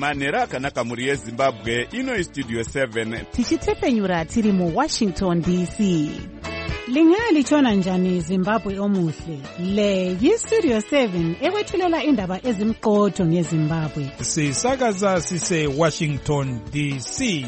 manhero akanaka mhuri yezimbabwe. Ino istudio 7 tichitepfenyura tiri muWashington DC. Lingalitshona njani Zimbabwe omuhle? Le yistudio 7 ekwethulela indaba ezimqotho ngeZimbabwe. Sisakaza sise Washington DC.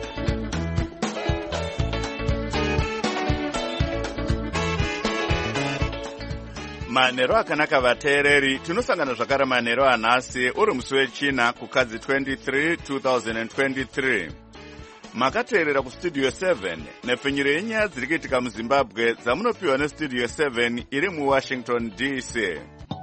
manhero akanaka vateereri. Tinosangana zvakare manhero anhasi uri musi wechina kukadzi 23 2023. Makateerera kustudio 7 nepfenyuro yenyaya dziri kuitika muZimbabwe dzamunopiwa nestudio 7 iri muWashington DC.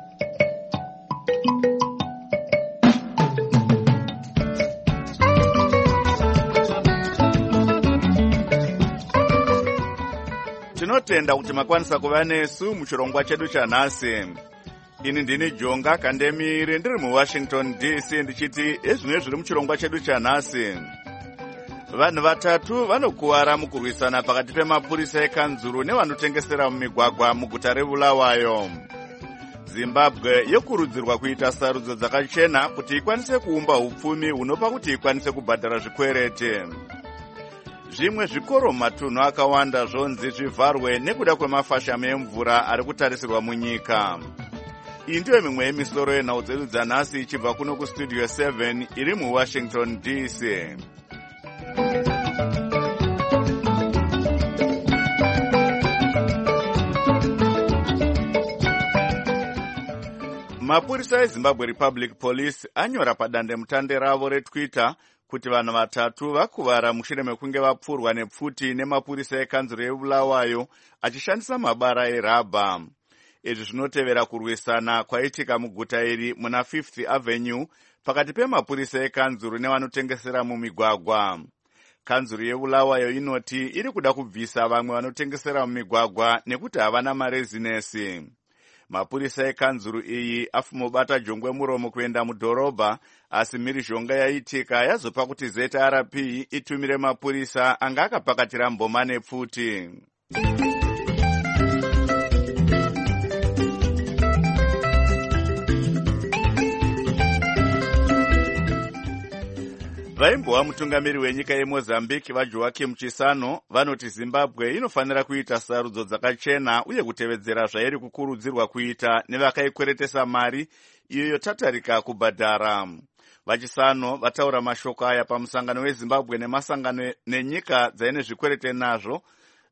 Tinotenda kuti makwanisa kuva nesu muchirongwa chedu chanhasi. Ini ndini Jonga Kandemire ndiri muWashington DC ndichiti ezvimwe zviri muchirongwa chedu chanhasi. Vanhu vatatu vanokuwara mukurwisana pakati pemapurisa ekanzuru nevanotengesera mumigwagwa muguta reBulawayo. Zimbabwe yokurudzirwa kuita sarudzo dzakachena kuti ikwanise kuumba upfumi hunopa kuti ikwanise kubhadhara zvikwereti. Zvimwe zvikoro matunhu akawanda zvonzi zvivharwe nekuda kwemafashame emvura ari kutarisirwa munyika. Iyi ndiyo mimwe yemisoro yenhau dzedu dzanhasi ichibva kuno kustudio 7 iri muWashington DC. Mapurisa eZimbabwe Republic Police anyora padandemutande ravo reTwitter kuti vanhu vatatu vakuvara mushure mekunge vapfurwa nepfuti nemapurisa ekanzuru yeBulawayo achishandisa mabara erabha. Izvi zvinotevera kurwisana kwaitika muguta iri muna 5th Avenue pakati pemapurisa ekanzuru nevanotengesera mumigwagwa. Kanzuru yeBulawayo inoti iri kuda kubvisa vamwe vanotengesera mumigwagwa nekuti havana marezinesi. Mapurisa ekanzuru iyi afumobata jongwe muromo kuenda mudhorobha, asi mhirizhonga yaitika yazopa kuti ZRP itumire mapurisa anga akapakatira mboma nepfuti. Vaimbova mutungamiri wenyika yeMozambique vaJoaquim Chissano vanoti Zimbabwe inofanira kuita sarudzo dzakachena uye kutevedzera zvairi kukurudzirwa kuita nevakaikweretesa mari iyo yotatarika kubhadhara. VaChissano vataura mashoko aya pamusangano weZimbabwe nemasangano nenyika dzaine zvikwerete nazvo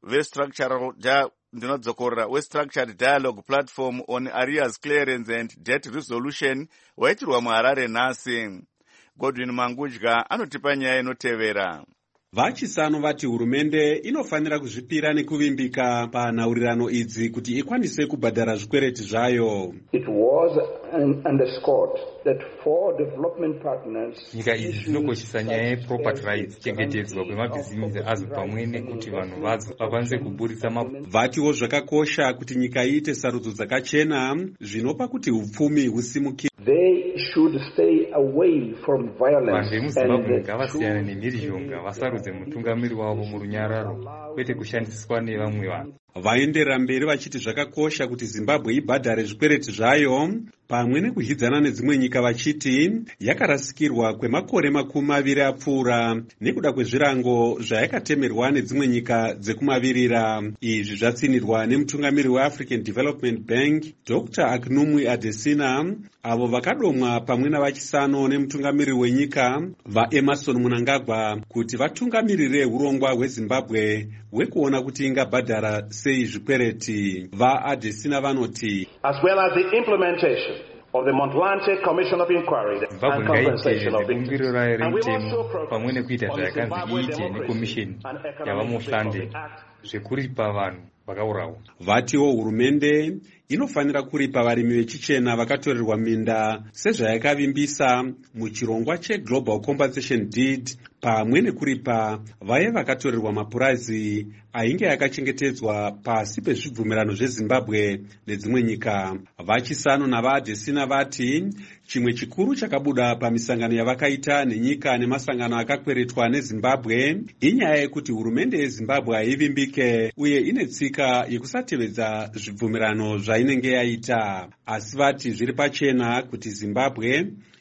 we-Structured Dialogue Platform on Arrears Clearance and Debt Resolution waitirwa muHarare nhasi. Godwin Mangudya anotipa nyaya inotevera. VaChissano vati hurumende inofanira kuzvipira nekuvimbika panhaurirano idzi kuti ikwanise kubhadhara zvikwereti zvayo. It was underscored that for development partners, nyika idzi dzinokoshesa nyaya yeproperty rights, chengetedzwa kwemabhizimusi azo pamwe nekuti vanhu vadzo vakwanise kuburitsa vatiwo zvakakosha kuti nyika iite sarudzo dzakachena zvinopa kuti upfumi husimukire. They should stay away from violence. Vanhu vemuZimbabwe ngavasiyane nemhirizhonga, vasarudze mutungamiri wavo murunyararo kwete kushandiswa nevamwe vanhu. Vaendera mberi vachiti zvakakosha kuti Zimbabwe ibhadhare zvikwereti zvayo pamwe nekuhidzana nedzimwe nyika vachiti yakarasikirwa kwemakore 20 apfuura nekuda kwezvirango zvayakatemerwa nedzimwe nyika dzekumavirira. Izvi zvatsinirwa nemutungamiri weAfrican Development Bank Dr. Akinwumi Adesina, avo vakadomwa pamwe navaChissano nemutungamiri wenyika vaEmmerson Mnangagwa kuti vatungamirire urongwa hweZimbabwe hwekuona kuti ingabhadhara sei zvikwereti. VaAdesina vanoti as well as the implementation of the Montlanche Commission of Inquiry and Compensation of Victims. And we also pamwe nekuita zvayakanzi iite nekomisheni yavamuhlande zvekuripa vanhu vakaurawa. Vatiwo hurumende inofanira kuripa varimi vechichena vakatorerwa minda sezvayakavimbisa muchirongwa cheGlobal Compensation Deed, pamwe nekuripa vaye vakatorerwa mapurazi ainge yakachengetedzwa pasi pezvibvumirano zveZimbabwe nedzimwe nyika. VaChissano navaAdesina vati chimwe chikuru chakabuda pamisangano yavakaita nenyika nemasangano akakweretwa neZimbabwe inyaya yekuti hurumende yeZimbabwe haivimbike uye ine tsika yekusatevedza zvibvumirano zvainenge yaita, asi vati zviri pachena kuti Zimbabwe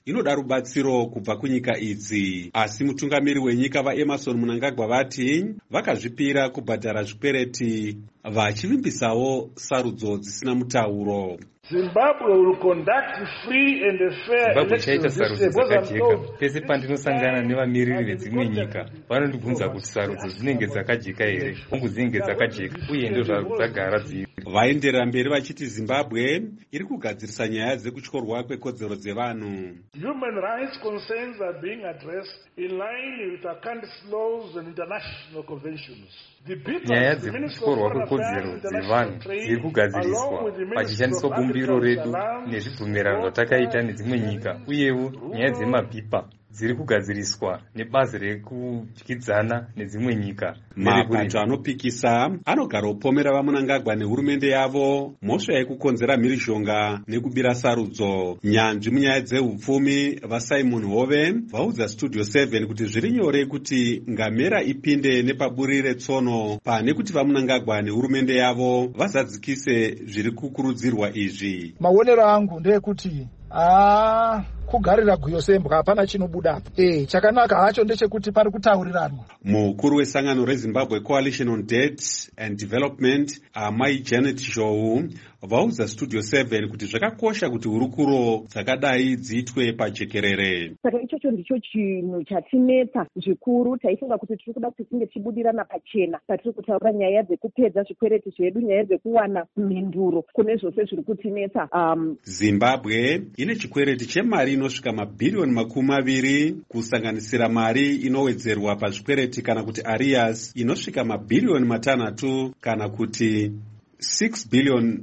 inoda rubatsiro kubva kunyika idzi. Asi mutungamiri wenyika vaEmerson Mnangagwa vati vakazvipira kubhadhara zvikwereti, vachivimbisawo sarudzo dzisina mutauro. Zimbabwe will conduct free and fair elections. Sarudzo dzakajeka. Pese pandinosangana nevamiriri vedzimwe nyika vanondibvunza kuti sarudzo dzinenge dzakajeka here, hongu dzinenge dzakajeka uye ndozvadzagara dziri. Vaenderera mberi vachiti Zimbabwe iri kugadzirisa nyaya dzekutyorwa kwekodzero dzevanhu. Human rights concerns are being addressed in line with our country's laws and international conventions. Nyaya dzekutyorwa kwekodzero dzevanhu dziri kugadziriswa pachishandiswa bumbiro redu nezvibvumirano zvatakaita nedzimwe nyika, uyewo nyaya dzemapipa dziri kugadziriswa nebazi rekudyidzana nedzimwe nyika. Mabato anopikisa anogara upomera vaMnangagwa nehurumende yavo mhosva yekukonzera mhirizhonga nekubira sarudzo. Nyanzvi munyaya dzeupfumi vaSimon Hove vaudza Studio 7 kuti zviri nyore kuti ngamera ipinde nepaburi retsono pane kuti vaMnangagwa nehurumende yavo vazadzikise zviri kukurudzirwa izvi. Maonero angu ndeyekuti kugarira guyo sembwa hapana chinobudapo. Chakanaka hacho ndechekuti pari kutauriranwa. Mukuru wesangano reZimbabwe Coalition on Debt and Development Amai Janet Zhou vaudza Studio 7 kuti zvakakosha kuti hurukuro dzakadai dziitwe pajekerere. Saka ichocho ndicho chinhu chatinetsa zvikuru. Taifunga kuti tiri kuda kuti tinge tibudirana pachena patiri kutaura nyaya dzekupedza zvikwereti zvedu, nyaya dzekuwana mhinduro kune zvose zviri kutinetsa. Zimbabwe ine chikwereti chemari inosvika mabhirioni 20 kusanganisira mari inowedzerwa pazvikwereti kana kuti arrears inosvika mabhirioni 6 kana kuti $6 billion.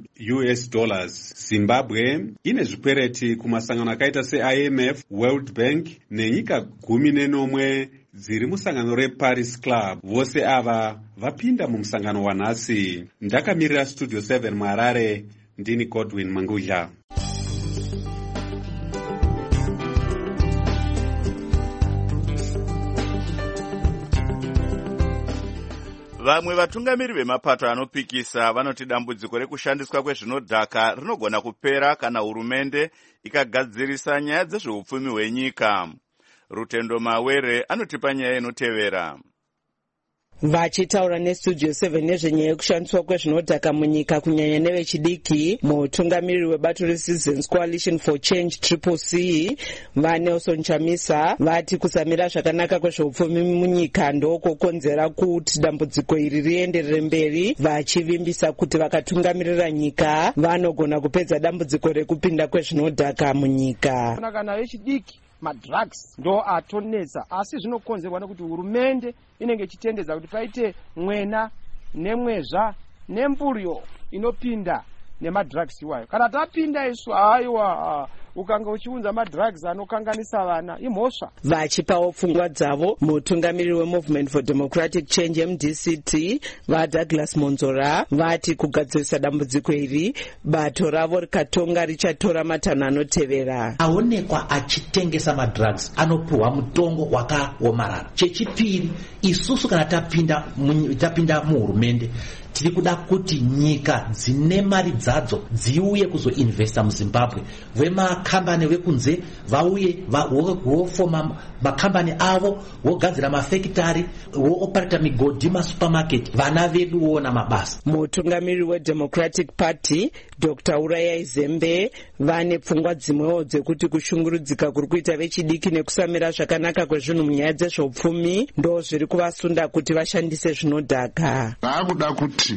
Zimbabwe ine zvikwereti kumasangano akaita seIMF, World Bank nenyika 11 dziri musangano reParis Club. Vose ava vapinda mumusangano wanhasi. Ndakamirira Studio 7 muHarare, ndini Godwin Mangudya. Vamwe vatungamiri vemapato anopikisa vanoti dambudziko rekushandiswa kwezvinodhaka rinogona kupera kana hurumende ikagadzirisa nyaya dzezveupfumi hwenyika. Rutendo Mawere anotipa nyaya inotevera. Vachitaura neStudio 7 nezvenyaya yekushandiswa kwezvinodhaka munyika kunyanya nevechidiki, mutungamiriri webato reCitizens Coalition for Change CCC vaNelson Chamisa vati kusamira zvakanaka kwezveupfumi munyika ndokokonzera kuti dambudziko iri rienderere mberi, vachivimbisa kuti vakatungamirira nyika vanogona kupedza dambudziko rekupinda kwezvinodhaka munyika. Kana vechidiki madrugs ndo atonetsa, asi zvinokonzerwa nekuti hurumende inenge ichitendedza kuti paite mwena nemwezva nemburiyo inopinda nemadrugs iwayo. Kana tapinda isu aiwa ukanga uchiunza madrugs anokanganisa vana imhosva. Vachipawo pfungwa dzavo mutungamiriri weMovement for Democratic Change MDCT vaDouglas Monzora vati kugadzirisa dambudziko iri bato ravo rikatonga richatora matanho anotevera. Aonekwa achitengesa madrugs anopuhwa mutongo wakaomarara. Chechipiri, isusu kana tapinda muhurumende tiri kuda kuti nyika dzine mari dzadzo dziuye kuzoinvesta muZimbabwe. Vemakambani vekunze vauye vofoma makambani avo, vogadzira mafekitari, vooperata migodhi masupermarket, vana vedu voona mabasa. Mutungamiriri weDemocratic Party Dr. Urayai Zembe vane pfungwa dzimwewo dzekuti kushungurudzika kuri kuita vechidiki nekusamira zvakanaka kwezvinhu munyaya dzezveupfumi ndo zviri kuvasunda kuti vashandise zvinodhaka. Vakuda kuti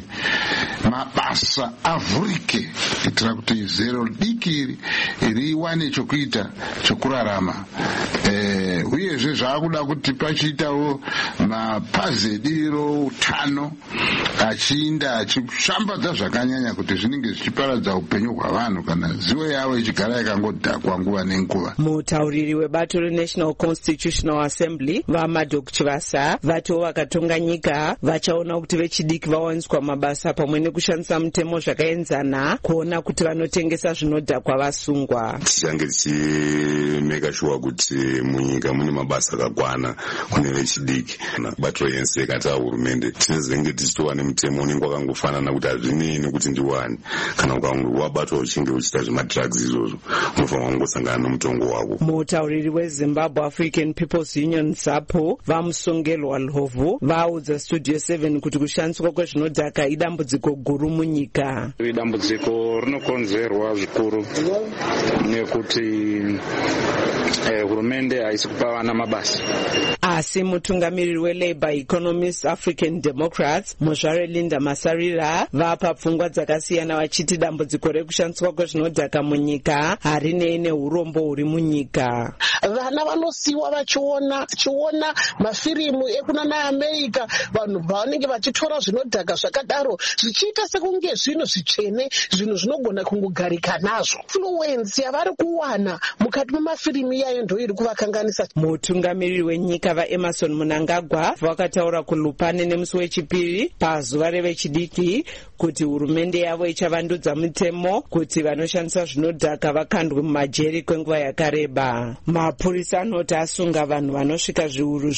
mabasa avhurike kuitira kuti zero diki riwane chokuita chokurarama. Uyezve zvaakuda kuti pachiitawo mapazi ediro utano achiinda achishambadza zvakanyanya kuti zvinenge zvichiparadza upenyu hwavanhu kana zivo yavo ichigara yakangodhakwa nguva nenguva. Mutauriri webato reNational Constitutional Assembly vaMadok Chivasa vatiwo vakatonga nyika vachaona kuti vechidiki vawaniswa kushandiswa mabasa pamwe nekushandisa mutemo zvakaenzana kuona kuti vanotengesa zvinodhakwa vasungwa. Tichange tichimeka shuwa kuti munyika mune mabasa akakwana kune vechidiki. Bato yense kata hurumende tinenge tichitova nemutemo unenge wakangofanana kuti hazvinei kuti ndiwani. Kana ukabatwa uchinge uchita zvemadrugs izvozvo unofanira kungosangana nomutongo wako. Mutauriri weZimbabwe African People's Union ZAPU vamusongelwa Lhovu vaudza Studio 7 kuti kushandiswa kwezvinodhaka idambudziko guru munyika. Dambudziko rinokonzerwa zvikuru nekuti hurumende haisi kupa vana mabasa. Asi mutungamiriri weLabour Economist African Democrats Muzvare Linda Masarira vapa pfungwa dzakasiyana vachiti dambudziko rekushandiswa kwezvinodhaka munyika harinei neurombo huri munyika. Vana vanosiwa vachiona mafirimu ekunana America, vanhu vanenge vachitora zvinodhaka zvakadaro zvichiita sekunge zvinhu zvitsvene, zvinhu zvinogona kungogarika nazvo. Influence yavari kuwana mukati memafirimu iyayo ndo iri kuvakanganisa. Mutungamiriri wenyika vaEmerson Mnangagwa vakataura kuLupane nemusi wechipiri pazuva revechidiki kuti hurumende yavo ichavandudza mutemo kuti vanoshandisa zvinodhaka vakandwe mumajeri kwenguva yakareba. Mapurisa anoti asunga vanhu vanosvika zviuru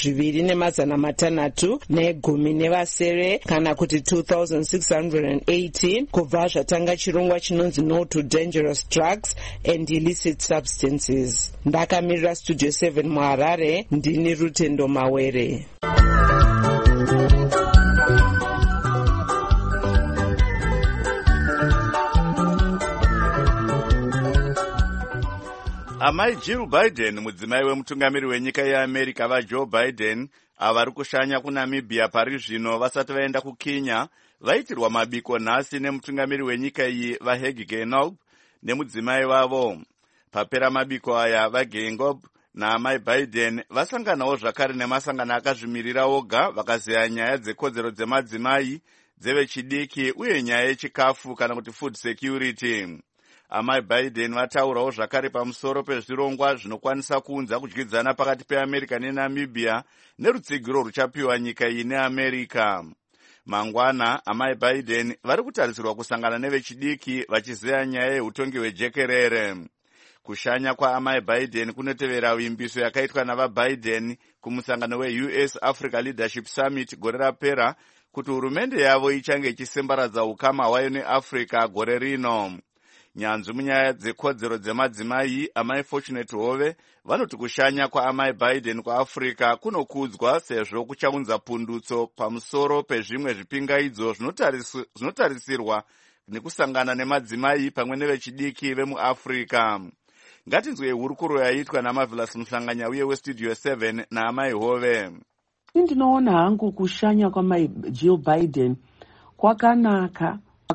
2,610 kana kuti 2,618 kubva zvatanga chirongwa chinonzi No to Dangerous Drugs and Illicit Substances. Ndakamirira Studio 7 muHarare, ndini Rutendo Mawere. Amai Jill Biden, mudzimai wemutungamiri wenyika yeAmerica vaJoe Biden, avari kushanya kuNamibia pari zvino vasati vaenda kuKenya, vaitirwa mabiko nhasi nemutungamiri wenyika iyi vaHage Geingob nemudzimai vavo. Papera mabiko aya vaGeingob naamai Biden vasanganawo zvakare nemasangano akazvimirira oga vakazeya nyaya dzekodzero dzemadzimai, dzevechidiki uye nyaya yechikafu kana kuti food security. Amai Biden vataurawo zvakare pamusoro pezvirongwa zvinokwanisa kuunza kudyidzana pakati peAmerica neNamibia nerutsigiro ruchapiwa nyika iyi neAmerica. Mangwana, amai Biden vari kutarisirwa kusangana nevechidiki vachizeya nyaya yeutongi hwejekerere. Kushanya kwaamai Biden kunotevera vimbiso yakaitwa navaBiden kumusangano weUS Africa Leadership Summit gore rapera kuti hurumende yavo ichange ichisembaradza ukama hwayo neAfrica gore rino. Nyanzvi munyaya dzekodzero dzemadzimai, amai Fortunate Hove vanoti kushanya kwaamai Biden kuAfrica kunokudzwa sezvo kuchaunza pundutso pamusoro pezvimwe zvipingaidzo zvinotarisirwa nekusangana nemadzimai pamwe nevechidiki vemuAfrica. Ngatinzwe hurukuro yaitwa naMarvelous Muhlanganya uye weStudio 7 naamai Hove. Ndinoona hangu kushanya kwamai Jill Biden kwakanaka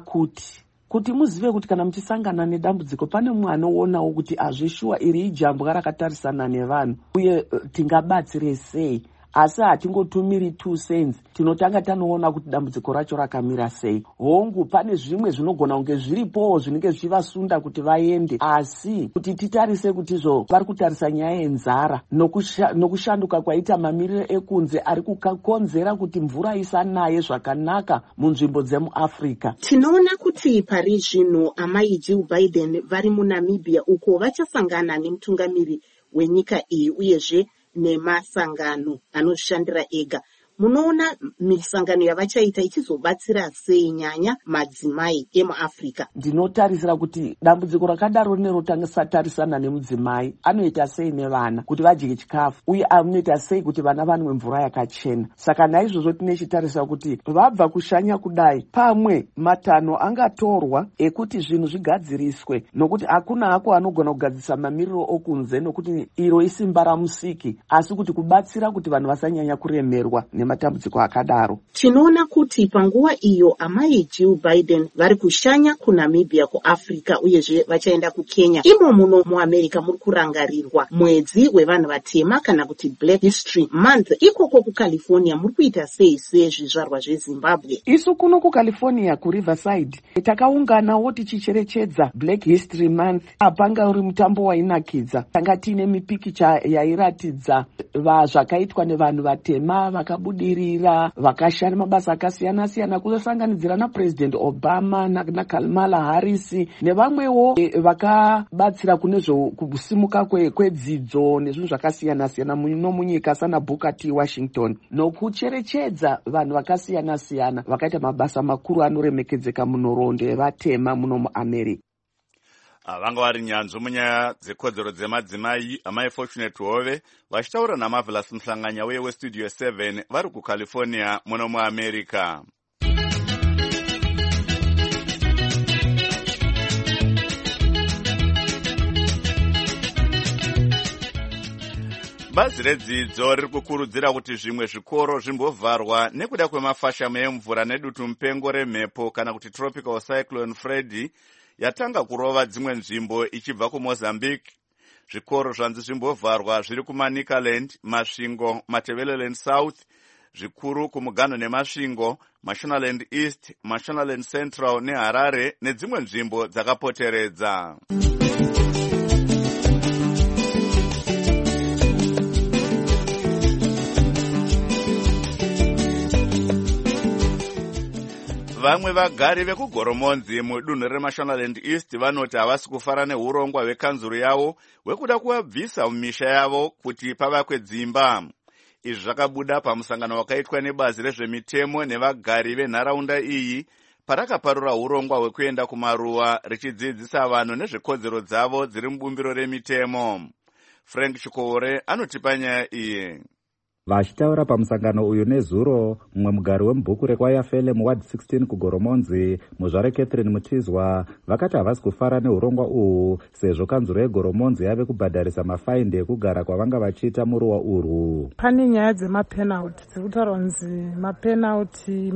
kuti muzive kuti kana muchisangana nedambudziko pane mumwe anoonawo kuti azvishuwa iri ijambwa rakatarisana nevanhu uye tingabatsire sei, asi hatingotumiri 2 cents, tinotanga tanoona kuti dambudziko racho rakamira sei. Hongu pane zvimwe zvinogona kunge zviripowo zvinenge zvichivasunda kuti vaende, asi kuti titarise kuti izvo vari kutarisa nyaya yenzara nokushanduka kwaita mamiriro ekunze ari kukonzera kuti mvura isanaye zvakanaka munzvimbo dzemuAfrica. Tinoona kuti pari zvino amai Jill Biden vari muNamibia uko vachasangana nemutungamiri wenyika iyi uyezve nemasangano anozvishandira ega. Munoona misangano yavachaita ichizobatsira sei nyanya madzimai emuAfrica? Ndinotarisira kuti dambudziko rakadaro nerotangisa nemudzimai anoita sei nevana kuti vadye chikafu uye anoita sei kuti vana vanwe mvura yakachena. Saka naizvozvo tinechitarisira kuti vabva kushanya kudai pamwe matanho angatorwa ekuti zvinhu zvigadziriswe, nokuti hakuna hako anogona kugadzirisa mamiriro okunze nokuti iro isimba ramusiki, asi kuti kubatsira kuti vanhu vasanyanya kuremerwa matambudziko akadaro. Tinoona kuti panguva iyo amai Jill Biden vari kushanya kuNamibia kuAfrica uyezve vachaenda kuKenya. Imo muno muAmerica muri kurangarirwa mwedzi wevanhu vatema kana kuti Black History Month. Ikoko kuCalifornia muri kuita sei sezvizvarwa zveZimbabwe? Isu kuno kuCalifornia kuRiverside takaunganawo tichicherechedza Black History Month. Apanga uri mutambo wainakidza. Tanga tiine mipikicha yairatidza zvakaitwa nevanhu vatema vakabuda vakabudirira vakashanda mabasa akasiyana siyana kusanganidzira naPresident Obama naKamala Harris nevamwewo vakabatsira kune kusimuka kwedzidzo nezvinhu zvakasiyana siyana muno munyika sana Booker T. Washington nokucherechedza vanhu vakasiyana siyana vakaita mabasa makuru anoremekedzeka munhoroondo yevatema muno muAmerica. Vanga vari nyanzvi munyaya dzekodzero dzemadzimai amai Fortunate Hove vachitaura naMarvelous Muhlanganya weStudio 7 vari kuCalifornia muno muAmerica. Bazi redzidzo riri kukurudzira kuti zvimwe zvikoro zvimbovharwa nekuda kwemafashamo emvura nedutu mupengo remhepo kana kuti tropical cyclone Freddy yatanga kurova dzimwe nzvimbo ichibva kuMozambique. Zvikoro zvanzi zvimbovharwa zviri kuManicaland, Masvingo, Matabeleland South, zvikuru kuMugano neMasvingo, Mashonaland East, Mashonaland Central neHarare nedzimwe nzvimbo dzakapoteredza. Vamwe vagari vekugoromonzi mudunhu reMashonaland East vanoti havasi kufara neurongwa hwekanzuru yavo hwekuda kuvabvisa mumisha yavo kuti pavakwe dzimba. Izvi zvakabuda pamusangano wakaitwa nebazi rezvemitemo nevagari venharaunda iyi parakaparura urongwa hwekuenda kumaruwa richidzidzisa vanhu nezvekodzero dzavo dziri mubumbiro remitemo. Frank Chikore anotipa nyaya iyi. Vachitaura pamusangano uyu nezuro, mumwe mugari wemubhuku rekwayafele muward 16 kugoromonzi, muzvare Catherine Mutizwa, vakati havasi kufara neurongwa uhu sezvo kanzuro yegoromonzi yave kubhadharisa mafaindi ekugara kwavanga vachiita muruwa urwu. Pane nyaya dzemapenalty dzirikutaurwa kunzi mapenalty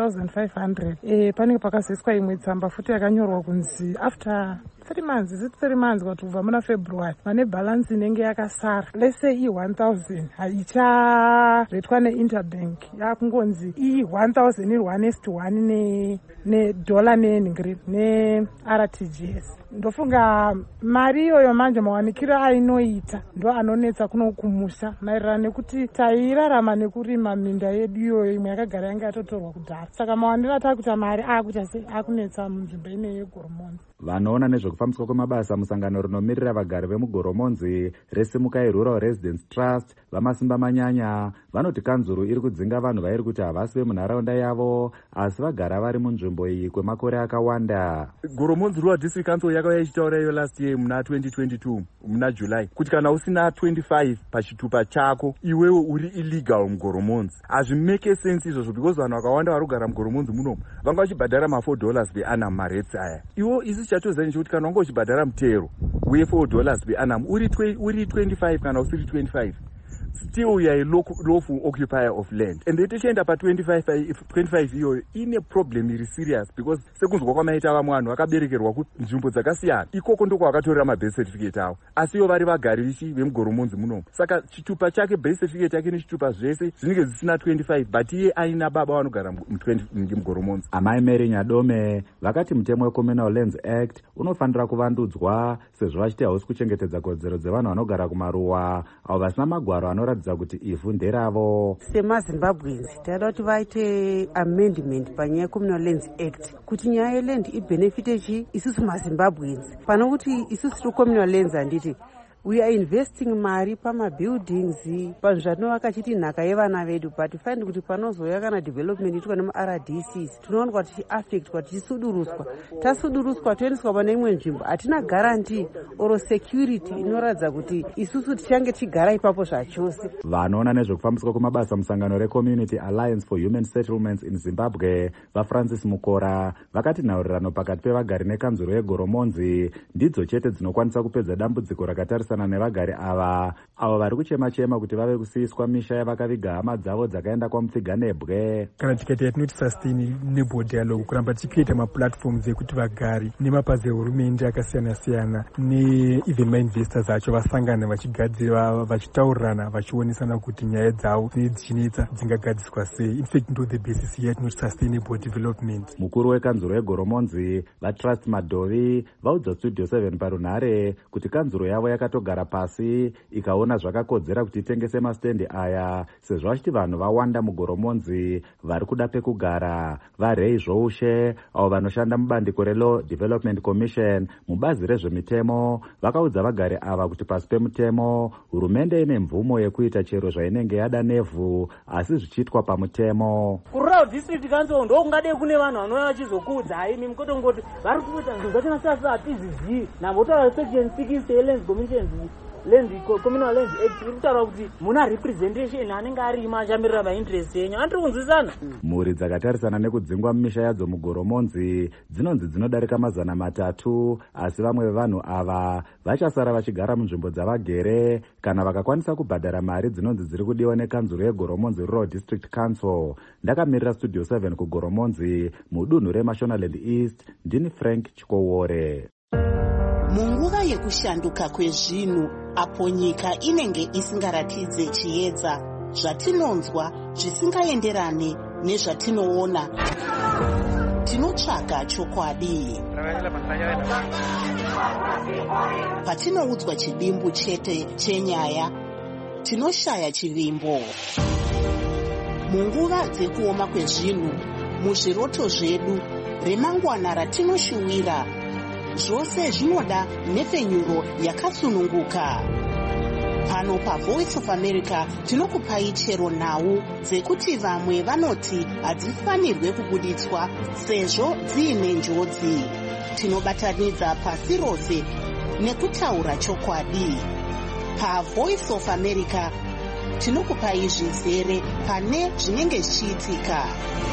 ma1500. Panenge pakazoiswa imwe tsamba futi yakanyorwa kunzi after 3 months, is it 3 months kuti kubva muna February vane balance inenge yakasara lese i1000 haicharetwa neInterbank yakungonzi i1000 iri 1:1 nedollar nenhingiri neRTGS. Ndofunga mari iyoyo manje mawanikiro ainoita ndo anonetsa kuno kumusha maererano nekuti tairarama nekurima minda yedu iyoyo imwe yakagara yanga yatotorwa kudhara. Saka mawaniro atakuita mari akuita sei akunetsa munzvimbo ineyi yegoromonzi. Vanoona nezvekufambiswa kwemabasa musangano rinomirira vagari vemugoromonzi reSimukai Rural Residence Trust vamasimba manyanya vanoti kanzuru iri kudzinga vanhu vairi kuti havasi vemunharaunda yavo asi vagara vari munzvimbo iyi kwemakore akawanda. Goromonzi Rural District Council yakauya ichitaura iyo last year muna 2022 muna July kuti kana usina 25 pachitupa chako iwewe uri illegal mugoromonzi. Hazvimake sense izvozvo because vanhu vakawanda vari kugara mugoromonzi munomu vanga vachibhadhara ma$4 per-annum maretsi aya. Iwo isi chatoziva nechekuti kana wanga uchibhadhara mutero we$4 per-annum uri 25 kana usiri 25 still you are a lawful occupier of land. And tichienda pa 25 iyoyo ine problem iri serious because sekunzwa kwamaita vamwe vanhu vakaberekerwa kunzvimbo dzakasiyana ikoko ndoko vakatorera mabirth certificate avo asi ivo vari vagari vemugoromonzi munomu. Saka chitupa chake birth certificate yake nechitupa zvese zvinenge zvisina 25 but iye aina baba vanogara mugoromonzi. Amai Mary Nyadome vakati mutemo weCommunal Lands Act unofanira kuvandudzwa sezvo vachiti hausi kuchengetedza kodzero dzevanhu vanogara kumaruwa avo vasina magwaro anoratidza kuti ivhu nderavo. SemaZimbabweans taida kuti vaite amendment panyaya yeCommunal Lands Act kuti nyaya yeland ibenefite isusu maZimbabweans pano kuti isusu tiri Communal Lands handiti we are investing mari pamabuildings panhu zvatinova chiti nhaka yevana vedu but find kuti panozoya kana development itwa nemaRDCs tinoonwa tichiaffectwa tichisuduruswa tasuduruswa toendeswa pane imwe nzvimbo hatina guarantee or security inoratidza kuti isusu tichange tichigara ipapo zvachose. Vanoona nezvekufambiswa kwemabasa musangano reCommunity Alliance for Human Settlements in Zimbabwe vaFrancis Mukora vakati nhaurirano pakati pevagari nekanzuro yegoromonzi ndidzo chete dzinokwanisa kupedza dambudziko rakatarisa nevagari ava avo vari kuchema-chema kuti vave kusiyiswa misha yavakaviga hama dzavo dzakaenda kwamupfiga nebwe. Kana tikaita yatinoti sustain neighbor dialogue kuramba tichiita maplatforms ekuti vagari nemapazi ehurumende akasiyana-siyana neeven mainvestors acho vasangana vachigadzira vachitaurirana vachionesana kuti nyaya dzavo dzichinetsa dzingagadziswa sei. In fact ndo the basis yatinoti sustainable development. Mukuru wekanzuro yegoromonzi vaTrust Madovi vaudza Studio 7 parunhare kuti kanzuro yavo yakatoga inogara pasi ikaona zvakakodzera kuti itengese masitendi aya sezvo vachiti vanhu vawanda mugoromonzi vari kuda pekugara. VaRay Zvoushe avo vanoshanda mubandiko reLaw Development Commission mubazi rezvemitemo vakaudza vagari ava kuti pasi pemutemo hurumende ine mvumo yekuita chero zvainenge yada nevhu asi zvichiitwa pamutemo. Rural District Council ndokungade kune vanhu vanouya vachizokuudzai imi mukotongoti vari kuita zvinhu zvachona sasa hatizizivi navotaura section 60 yeLands Communal Lands Act iri kutaura kuti muna representation anenge arima achamirira vainterest yenyu. Andiri kunzwisana. Mhuri dzakatarisana nekudzingwa mumisha yadzo mugoromonzi dzinonzi dzinodarika 300 asi vamwe vevanhu ava vachasara vachigara munzvimbo dzavagere kana vakakwanisa kubhadhara mari dzinonzi dziri kudiwa nekanzuro yegoromonzi Rural District Council. Ndakamirira Studio 7 kugoromonzi mudunhu reMashonaland East. Ndini Frank Chikowore. Munguva yekushanduka kwezvinhu apo nyika inenge isingaratidze chiedza zvatinonzwa zvisingaenderane nezvatinoona, tinotsvaga chokwadi. Patinoudzwa chidimbu chete chenyaya, tinoshaya chivimbo. Munguva dzekuoma kwezvinhu, muzviroto zvedu, remangwana ratinoshuwira, zvose zvinoda nhepfenyuro yakasununguka. Pano paVoice of America tinokupai chero nhau dzekuti vamwe vanoti hadzifanirwe kubuditswa sezvo dziine njodzi. Tinobatanidza pasi rose nekutaura chokwadi. PaVoice of America tinokupai zvizere pane zvinenge zvichiitika.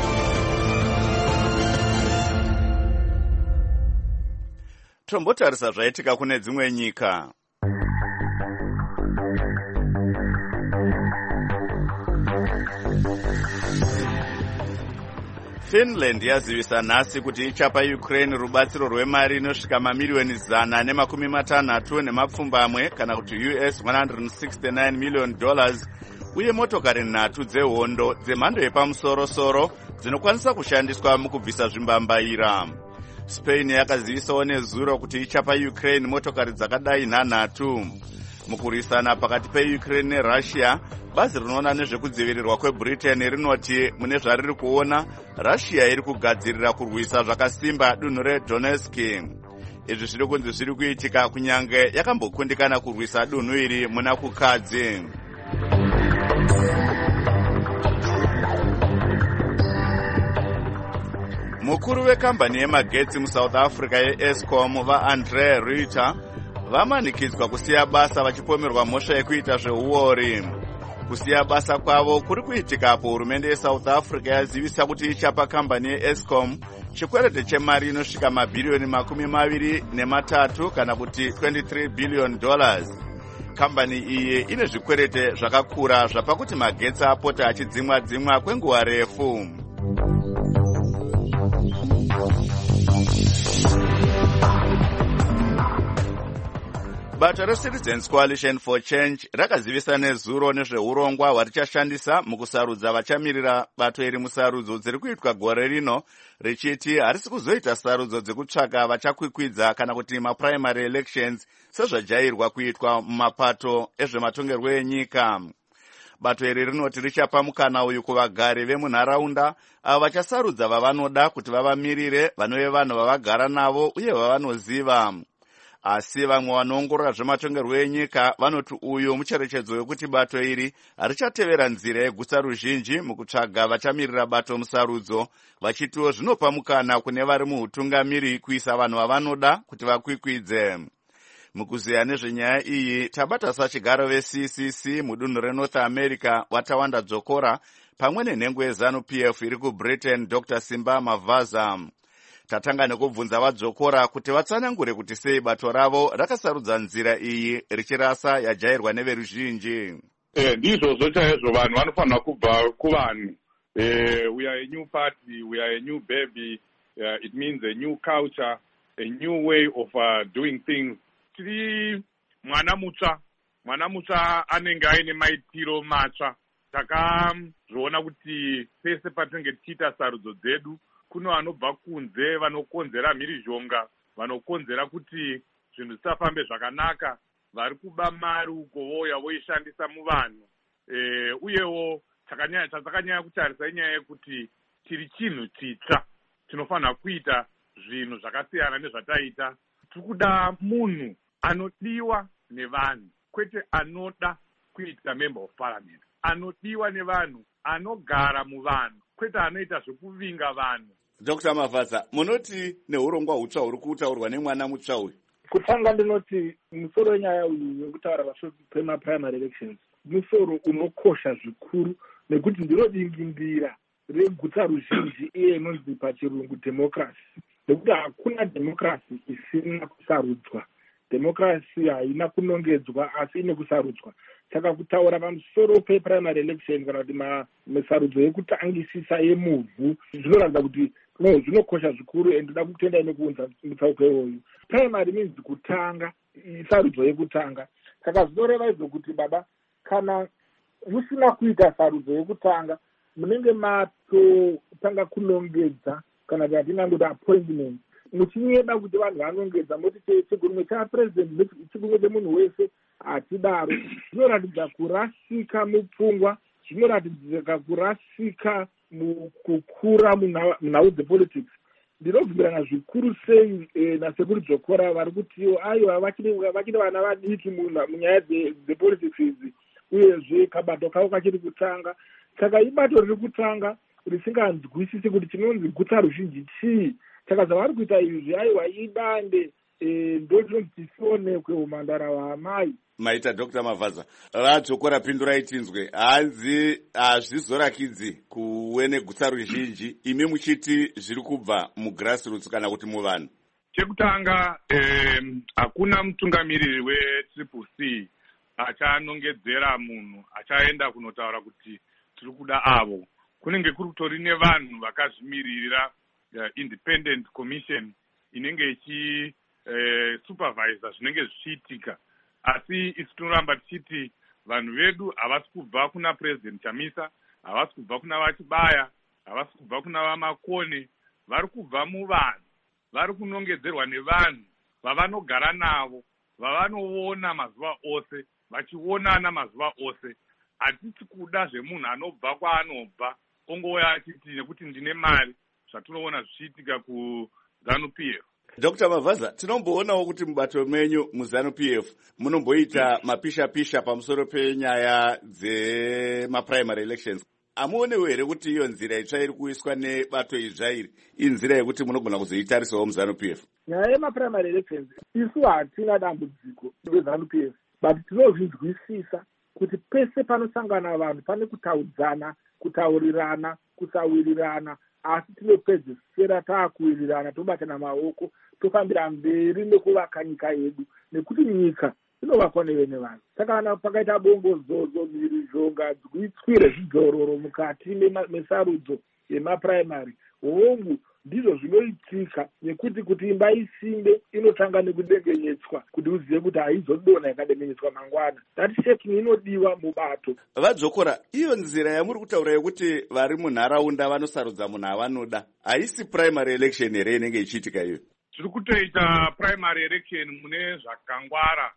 Tombotarisa zvaitika kune dzimwe nyika. Finland yazivisa nhasi kuti ichapa Ukraine rubatsiro rwemari inosvika mamiliyoni 160 kana kuti $169 million uye motokari 3 dzehondo dzemhando yepamusoro-soro dzinokwanisa kushandiswa mukubvisa zvimbambaira. Spain yakazivisawo nezuro kuti ichapa Ukraine motokari dzakadai 3. Mukurwisana pakati peUkraine neRussia, bazi rinoona nezvekudzivirirwa kweBritain rinoti mune zvariri kuona, Russia iri kugadzirira kurwisa zvakasimba dunhu reDonetsk. Izvi zviri kunzi zviri kuitika kunyange yakambokundikana kurwisa dunhu iri muna kukadzi. Mukuru wekambani yemagetsi muSouth Africa yeEskom vaAndrea Reuter vamanikidzwa kusiya basa vachipomerwa mhosva yekuita zveuori. Kusiya basa kwavo kuri kuitika apo hurumende yeSouth Africa yazivisa kuti ichapa kambani yeEskom chikwerete chemari inosvika mabhiriyoni 23 kana kuti $23 billion. Kambani iyi ine zvikwerete zvakakura zvapakuti magetsi apota achidzimwa kwenguva refu. Bato reCitizens Coalition for Change rakazivisa nezuro nezveurongwa hwarichashandisa mukusarudza vachamirira bato iri musarudzo dziri kuitwa gore rino, richiti harisi kuzoita sarudzo dzekutsvaka vachakwikwidza kana kuti maprimary elections sezvajairwa kuitwa mumapato ezvematongerwo enyika. Bato iri rinoti richapa mukana uyu kuvagari vemunharaunda avo vachasarudza vavanoda kuti vavamirire, vanove vanhu vavagara navo uye vavanoziva. Asi vamwe vanoongorora zvematongerwo enyika vanoti uyu mucherechedzo wekuti bato iri harichatevera nzira yegutsa ruzhinji mukutsvaga vachamirira bato musarudzo, vachitiwo zvinopa mukana kune vari muutungamiri kuisa vanhu vavanoda kuti vakwikwidze. Mukuziya nezvenyaya iyi tabata sachigaro veCCC mudunhu reNorth America Watawanda Dzokora pamwe nenhengo yeZanu-PF iri kuBritain Dr. Simba Mavaza. Tatanga nekubvunza vadzokora kuti vatsanangure kuti sei bato ravo rakasarudza nzira iyi richirasa yajairwa neveruzhinji. Ndizvozvo chaizvo vanhu vanofanira kubva kuvanhu. We are a new party, we are a new baby, it means a new culture, a new way of doing things. Tiri mwana mutsva anenge aine maitiro matsva. Takazviona kuti pese patinenge tichiita sarudzo dzedu kuno vanobva kunze vanokonzera mhirizhonga, vanokonzera kuti zvinhu zvisafambe zvakanaka, vari kuba mari uko vouya voishandisa muvanhu. Uyewo chatakanyanya kutarisa inyaya yekuti tiri chinhu chitsva, tinofanira kuita zvinhu zvakasiyana nezvataita. Tiri kuda munhu anodiwa nevanhu, kwete anoda kuita member of parliament, anodiwa nevanhu, anogara muvanhu, kwete anoita zvekuvinga vanhu. Dr. Mavhadza, munoti neurongwa hutsva huri kutaurwa nemwana mutsva uyu? Kutanga ndinoti musoro wenyaya uyu wekutaura pamusoro pemaprimary elections musoro unokosha zvikuru, nekuti ndiro dingimbira regutsa ruzhinji iye inonzi pachirungu democracy. Nekuti hakuna democracy isina kusarudzwa. Democracy haina kunongedzwa asi ine kusarudzwa. Saka kutaura pamusoro peprimary election kana kuti misarudzo yekutangisisa yemuvhu zvinoratidza kuti zvinokosha zvikuru, ende ndoda kutenda nekuunza mutsauko iwoyu. Primary means kutanga, sarudzo yekutanga. Saka zvinoreva izvo kuti baba, kana musina kuita sarudzo yekutanga, munenge matotanga kunongedza kana kuti atingangoti appointment, muchinyeda kuti vanhu vanongedza moti chigurumwe chapresident chigurumwe chemunhu wese hatidaro. Zvinoratidza kurasika mupfungwa, zvinoratidza kurasika mukukura munhau dzepolitics. Ndinobvumirana zvikuru sei nasekuru Dzokora vari kutiwo aiwa vachiri vana vadiki munyaya dzepolitics idzi, uyezve kabato kavo kachiri kutanga. Saka ibato riri kutanga risinganzwisisi kuti chinonzi gutsa ruzhinji chii. Saka zvavari kuita izvi aiwa idande ndotinoti tisionekwe umhandara hwaamai. Maita Dr. Mavhadza, vadzokora pindurai tinzwe, hanzi hazvizorakidzi kuve negutsa ruzhinji, imi muchiti zviri kubva mugrassroots kana kuti muvanhu? Chekutanga, hakuna mutungamiriri weCCC achanongedzera munhu achaenda kunotaura kuti tiri kuda avo. Kunenge kuri kutori nevanhu vakazvimirira independent commission inenge ichi supervisor zvinenge zvichiitika. Asi isi tinoramba tichiti vanhu vedu havasi kubva kuna President Chamisa, havasi kubva kuna Vachibaya, havasi kubva kuna Vamakone, vari kubva muvanhu, vari kunongedzerwa nevanhu vavanogara navo, vavanoona mazuva ose, vachionana mazuva ose. Hatisi kuda zvemunhu anobva kwaanobva ongouya achiti nekuti ndine mari, zvatinoona zvichiitika kuZANU-PF. Dr. Mavhadza, tinomboonawo kuti mubato menyu muZANU-PF munomboita mapisha-pisha pamusoro penyaya dzemaprimary elections. Amuonewo here kuti iyo nzira itsva iri kuiswa nebato izvairi inzira yekuti munogona kuzoitarisawo muZANU-PF? Nyaya yemaprimary elections isu hatina dambudziko reZANU-PF, but tinozvinzwisisa kuti pese panosangana vanhu pane kutaudzana, kutaurirana, kusawirirana, asi tinopedzisira taakuwirirana, tobatana maoko, tofambira mberi nekuvaka nyika yedu, nekuti nyika inovakwa nevene vanhu. Saka kana pakaita bongozozo, mhirizhonga, dzwitswire zvidzororo mukati mesarudzo yemaprimary, hongu ndizvo zvinoitika, nekuti kuti imba isimbe inotanga nekudengenyetswa kuti uzive kuti haizodona yakadengenyetswa mangwana. That shaking inodiwa mubato. Vadzokora, iyo nzira yamuri kutaura yekuti vari munharaunda vanosarudza munhu avanoda, haisi primary election here inenge ichiitika iyo? Tiri kutoita primary election mune zvakangwara,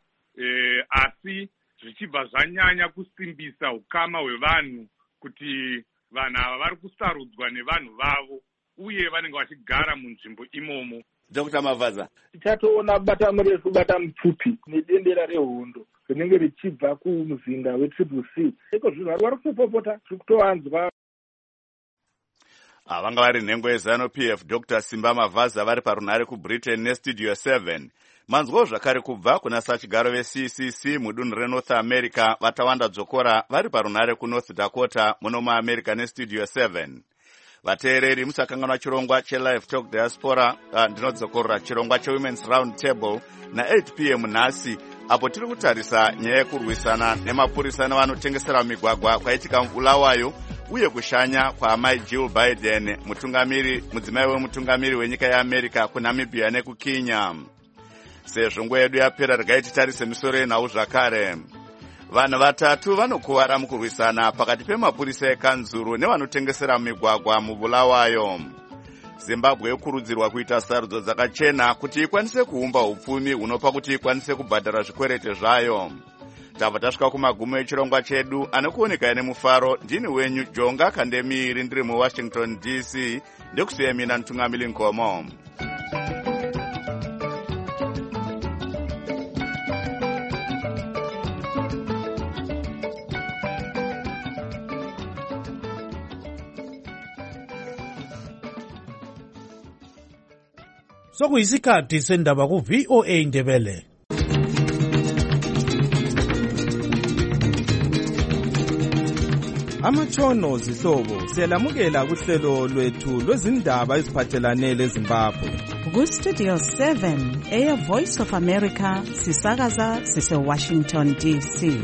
asi zvichibva zvanyanya kusimbisa ukama hwevanhu kuti vanhu ava vari kusarudzwa nevanhu vavo uye vanenge vachigara munzvimbo imomo. Dr. Mavhadza, tichatoona bata murefu bata mupfupi nedendera rehondo rinenge richibva kumuzinda weCCC. Iko zvinhu vari kupopota, tiri kutowanzwa. Vanga vari nhengo yeZANU-PF Dr. Simba Mavhadza vari parunhare kuBritain neStudio 7. Manzwawo zvakare kubva kuna sachigaro veCCC mudunhu reNorth America Vatawanda Dzokora vari parunhare kuNorth Dakota muno muAmerica neStudio 7. Vateereri musakanganwa chirongwa cheLive Talk Diaspora, ndinodzokorora chirongwa cheWomen's Round Table na8 p.m. nhasi, apo tiri kutarisa nyaya yekurwisana nemapurisa nevanotengesera migwagwa kwaitika mubulawayo uye kushanya kwaamai Jill Biden, mudzimai wemutungamiri wenyika yeAmerica kuNamibia nekuKenya. Sezvo nguva yedu yapera, regai titarise misoro yenhau zvakare. Vanhu vatatu vanokuwara mukurwisana pakati pemapurisa ekanzuru nevanotengesera migwagwa mubulawayo. zimbabwe yokurudzirwa kuita sarudzo dzakachena kuti ikwanise kuumba upfumi hunopa kuti ikwanise kubhadhara zvikwereti zvayo. Tabva tasvika kumagumo echirongwa chedu, anokuoneka nemufaro. Ndini wenyu Jonga Kandemiri, ndiri muWashington DC. Ndikusiya mina Ntungamili Nkomo. Sokuyisikhathi sendaba ku-VOA Indebele. Amatshono zihlobo siyalamukela kuhlelo lwethu lwezindaba eziphathelane leZimbabwe. Ku-Studio 7 Air Voice of America sisakaza sise-Washington DC.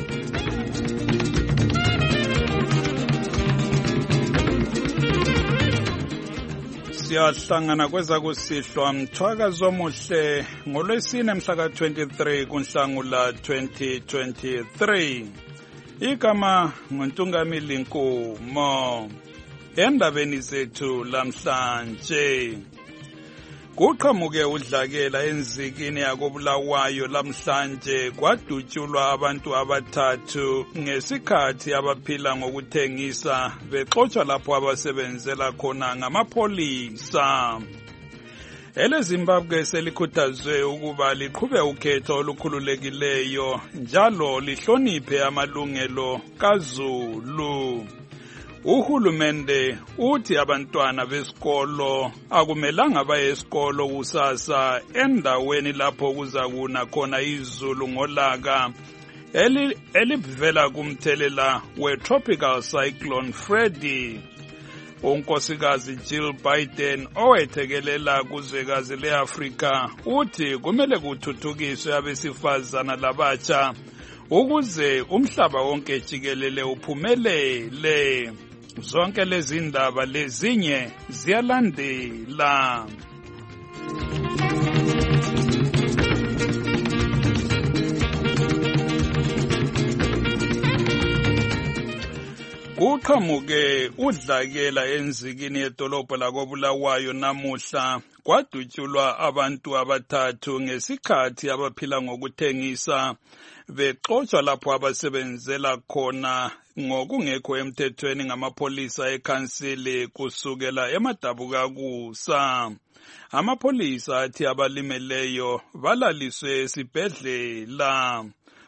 Siyahlangana kweza kusihlwa mthwakazi omuhle ngolwesine mhla ka-23 kuNhlangula 2023. Igama nguNtungamili Nkomo. Endabeni zethu lamhlanje kuqhamuke udlakela enzikini yakoBulawayo lamhlanje kwadutshulwa abantu abathathu ngesikhathi abaphila ngokuthengisa bexotshwa lapho abasebenzela khona ngamapholisa. EleZimbabwe selikhuthazwe ukuba liqhube ukhetho olukhululekileyo njalo lihloniphe amalungelo kaZulu. Uhulumende uthi abantwana besikolo akumelanga baye esikolo kusasa endaweni lapho kuzakuna khona izulu ngolaka elivela kumthelela we-tropical cyclone Freddy. Unkosikazi Jill Biden owethekelela kuzwekazi le-Afrika uthi kumele kuthuthukiswe abesifazana labatsha ukuze umhlaba wonke jikelele uphumelele. Zonke lezi ndaba lezinye ziyalandela. Kuqhamuke udlakela enzikini yedolobho lakoBulawayo namuhla kwadutshulwa abantu abathathu ngesikhathi abaphila ngokuthengisa bexotshwa lapho abasebenzela khona ngokungekho emthethweni ngamapholisa ekhansili kusukela eMadabukakusa. Amapholisa athi abalimeleyo balaliswe esibhedlela.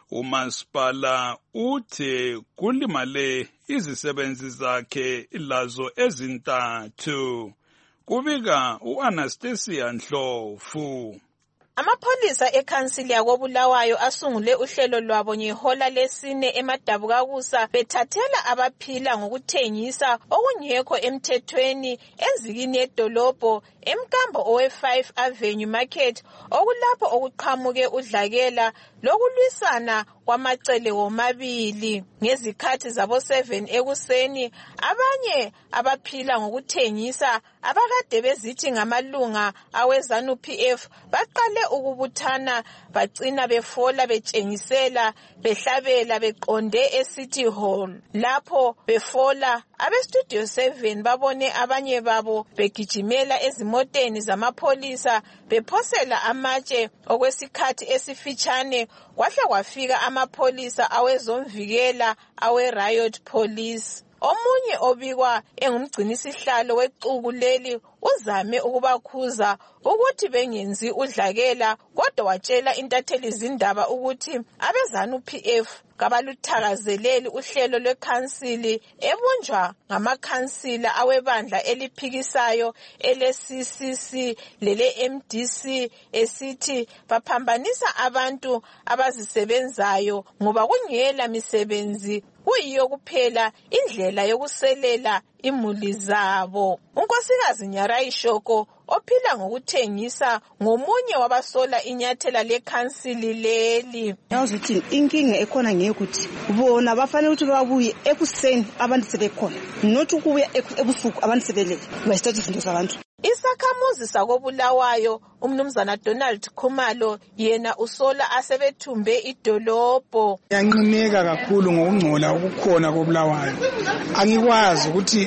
Umasipala uthi kulimale izisebenzi zakhe lazo ezintathu. Kubika uAnastasia Ndlovu. Amapholisa ekhansili yakoBulawayo asungule uhlelo lwabo ngehola lesine eMadabukakusa bethathela abaphila ngokuthengisa okungekho emthethweni enzikini yedolobho emkambo owe-5 Avenue Market okulapho okuqhamuke udlakela lokulwisana kwamacele womabili. Ngezikhathi zabo 7 ekuseni abanye abaphila ngokuthengisa abakade bezithi ngamalunga aweZANU-PF baqale ukubuthana bagcina befola betshengisela behlabela beqonde eCity Hall. Lapho befola abeStudio 7 babone abanye babo begijimela ezimoteni zamapholisa bephosela amatshe okwesikhathi esifitshane kwahle kwafika amapholisa awezomvikela awe-Riot Police. Omunye obikwa engumgcinisihlalo wecuku leli uzame ukubakhuza ukuthi bengenzi udlakela kodwa watshela intatheli zindaba ukuthi abeZANU-PF kabaluthakazeleli uhlelo lwekhansili ebunjwa ngamakhansila awebandla eliphikisayo ele-CCC lele-MDC esithi baphambanisa abantu abazisebenzayo ngoba kungela misebenzi kuyiyo kuphela indlela yokuselela imuli zabo. Unkosikazi Nyarai Shoko ophila ngokuthengisa ngomunye wabasola inyathela lekhansili leli. Yazuthi inkinga ekhona ngekuthi bona bafanele ukuthi babuye ekuseni abantu sebekhona not ukubuya ebusuku abantu sebelele basithatha izinto zabantu. Isakhamuzi sakoBulawayo umnumzana Donald Khumalo yena usola asebethumbe idolobho. Yanqineka kakhulu ngokungcola ukukhona koBulawayo. Angikwazi ukuthi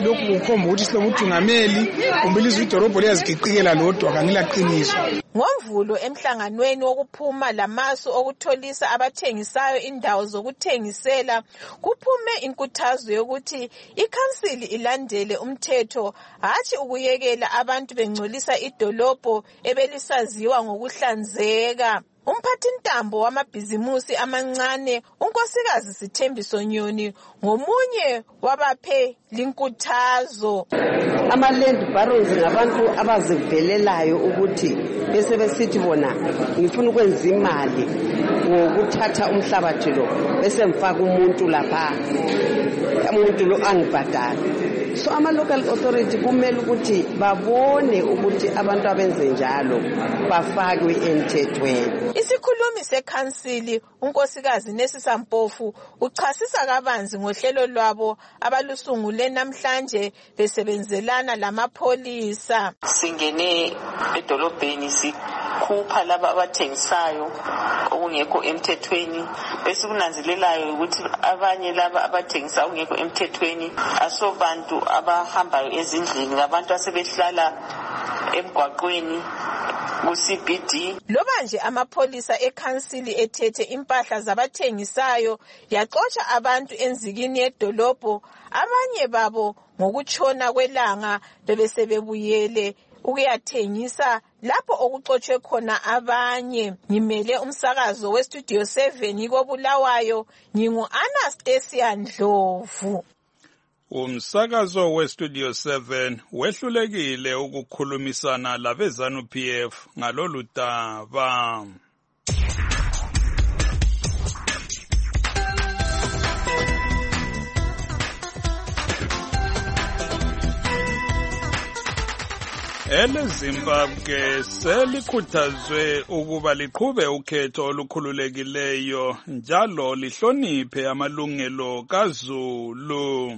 lokhu kukhomba ukuthi silobuthungameli kumbe ilizwe idolobho liyaziqiqikela lodwa kangilaqiniso. NgoMvulo emhlanganweni wokuphuma lamasu okutholisa abathengisayo indawo zokuthengisela kuphume inkuthazo yokuthi ikhansili ilandele umthetho hatshi ukuyekela abantu bengcolisa idolobho ebelisaziwa ngokuhlanzeka. Umphathintambo wamabhizimusi amancane unkosikazi Sithembiso Nyoni ngomunye wabaphe linkuthazo. Ama-land barons ngabantu abazivelelayo ukuthi bese besithi bona ngifuna ukwenza imali ngokuthatha umhlabathi lo bese mfaka umuntu lapha, umuntu lo angibhadala. So ama-local authority kumele ukuthi babone ukuthi abantu abenze njalo bafakwe emthethweni. Isikhulumi sekhansili unkosikazi Nesisa Mpofu uchasisa kabanzi ngohlelo lwabo abalusungule namhlanje besebenzelana lamapholisa. Singene edolobheni sikhupha laba abathengisayo okungekho emthethweni, bese kunanzelelayo ukuthi abanye laba abathengisa okungekho emthethweni asobantu abahambayo ezindlini, ngabantu asebehlala emgwaqweni ku-CBD. Loba nje amapholisa ekhansili ethethe impahla zabathengisayo yaxotsha abantu enzikini yedolobho, abanye babo ngokutshona kwelanga bebesebebuyele ukuyathengisa lapho okuxotshwe khona abanye. Ngimele umsakazo weStudio 7 koBulawayo, ngingu-Anastasia Ndlovu. Umsakazo weStudio 7 wehlulekile ukukhulumisana labeZANU-PF ngalolu daba. EleZimbabwe selikhuthazwe ukuba liqhube ukhetho olukhululekileyo njalo lihloniphe amalungelo kaZulu.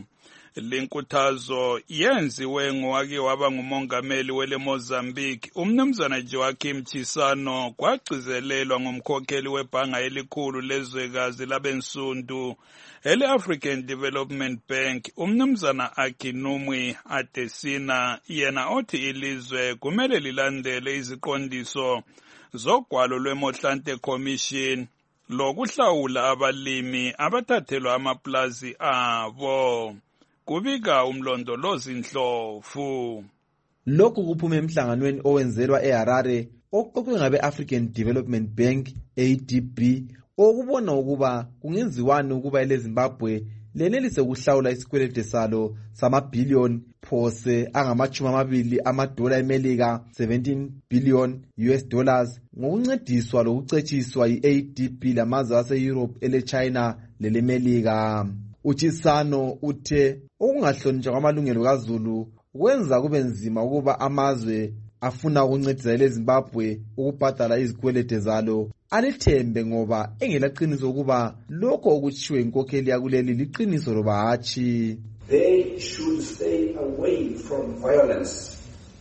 Linkuthazo yenziwe ngowake waba ngumongameli wele Mozambique umnumzana Joaquim Chissano kwagcizelelwa ngumkhokheli webhanga elikhulu lezwekazi labensundu ele-African Development Bank umnumzana Akinwumi Adesina, yena othi ilizwe kumele lilandele iziqondiso zogwalo lweMotlanthe Commission lokuhlawula abalimi abathathelwa amaplazi abo. Kubika umlondolozi Ndlovu. Lokhu kuphume emhlanganweni owenzelwa eHarare oqoqwe ngabe-African Development Bank ADB okubona ukuba kungenziwani ukuba eleZimbabwe lenelise ukuhlawula isikwelede salo samabhiliyoni phose angama-20 amadola eMelika, 17 billion US dollars, ngokuncediswa lokucetshiswa yi-ADB lamazwe ase-Europe, ele-China leleMelika. Uchisano uthe ukungahlonitshwa kwamalungelo kaZulu kwenza kube nzima ukuba amazwe afuna ukuncedisa eleZimbabwe ukubhadala izikwelede zalo alithembe ngoba engelaqiniso ukuba lokho okutshiwe inkokheli yakuleli liqiniso loba hatshi. They should stay away from violence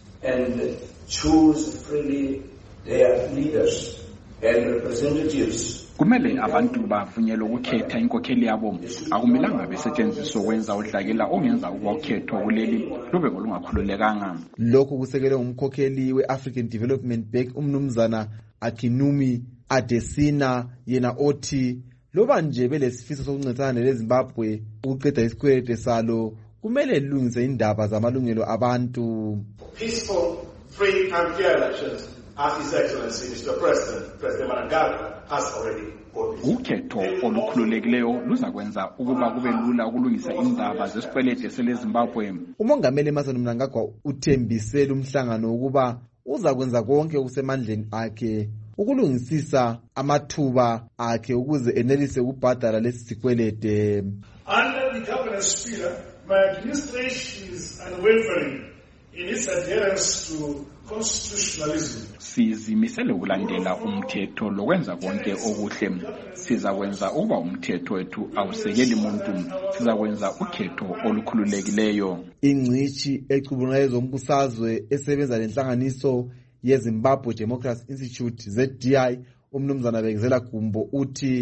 and choose freely their leaders and representatives. Kumele abantu bavunyelwe ukukhetha inkokheli yabo, akumelanga besetshenziswa ukwenza udlakela ongenza ukukhetho kuleli lube ngolungakhululekanga. Lokhu kusekelwe umkhokheli we-African Development Bank umnumzana Akinwumi Adesina, yena othi loba nje belesifiso sokuncedisana leZimbabwe ukuqeda isikwelede salo kumele lilungise indaba zamalungelo abantu. Peaceful, free and fair elections, as His Excellency Mr. President Mnangagwa has already promised. Ukhetho olukhululekileyo luzakwenza ukuba kube lula ukulungisa indaba zesikwelede seleZimbabwe. Umongameli Emmerson Mnangagwa uthembisele umhlangano ukuba uzakwenza konke okusemandleni akhe ukulungisisa amathuba akhe ukuze enelise ukubhadala lesi sikwelede. Under the governance pillar, my administration is unwavering in its adherence to constitutionalism. Sizimisele ukulandela umthetho lokwenza konke okuhle. Sizakwenza ukuba umthetho wethu awusekeli muntu. Sizakwenza ukhetho olukhululekileyo. Ingcishi ecubungula ezombusazwe esebenza lenhlanganiso yeZimbabwe Democracy Institute ZDI umnumzana Bekezela Gumbo uthi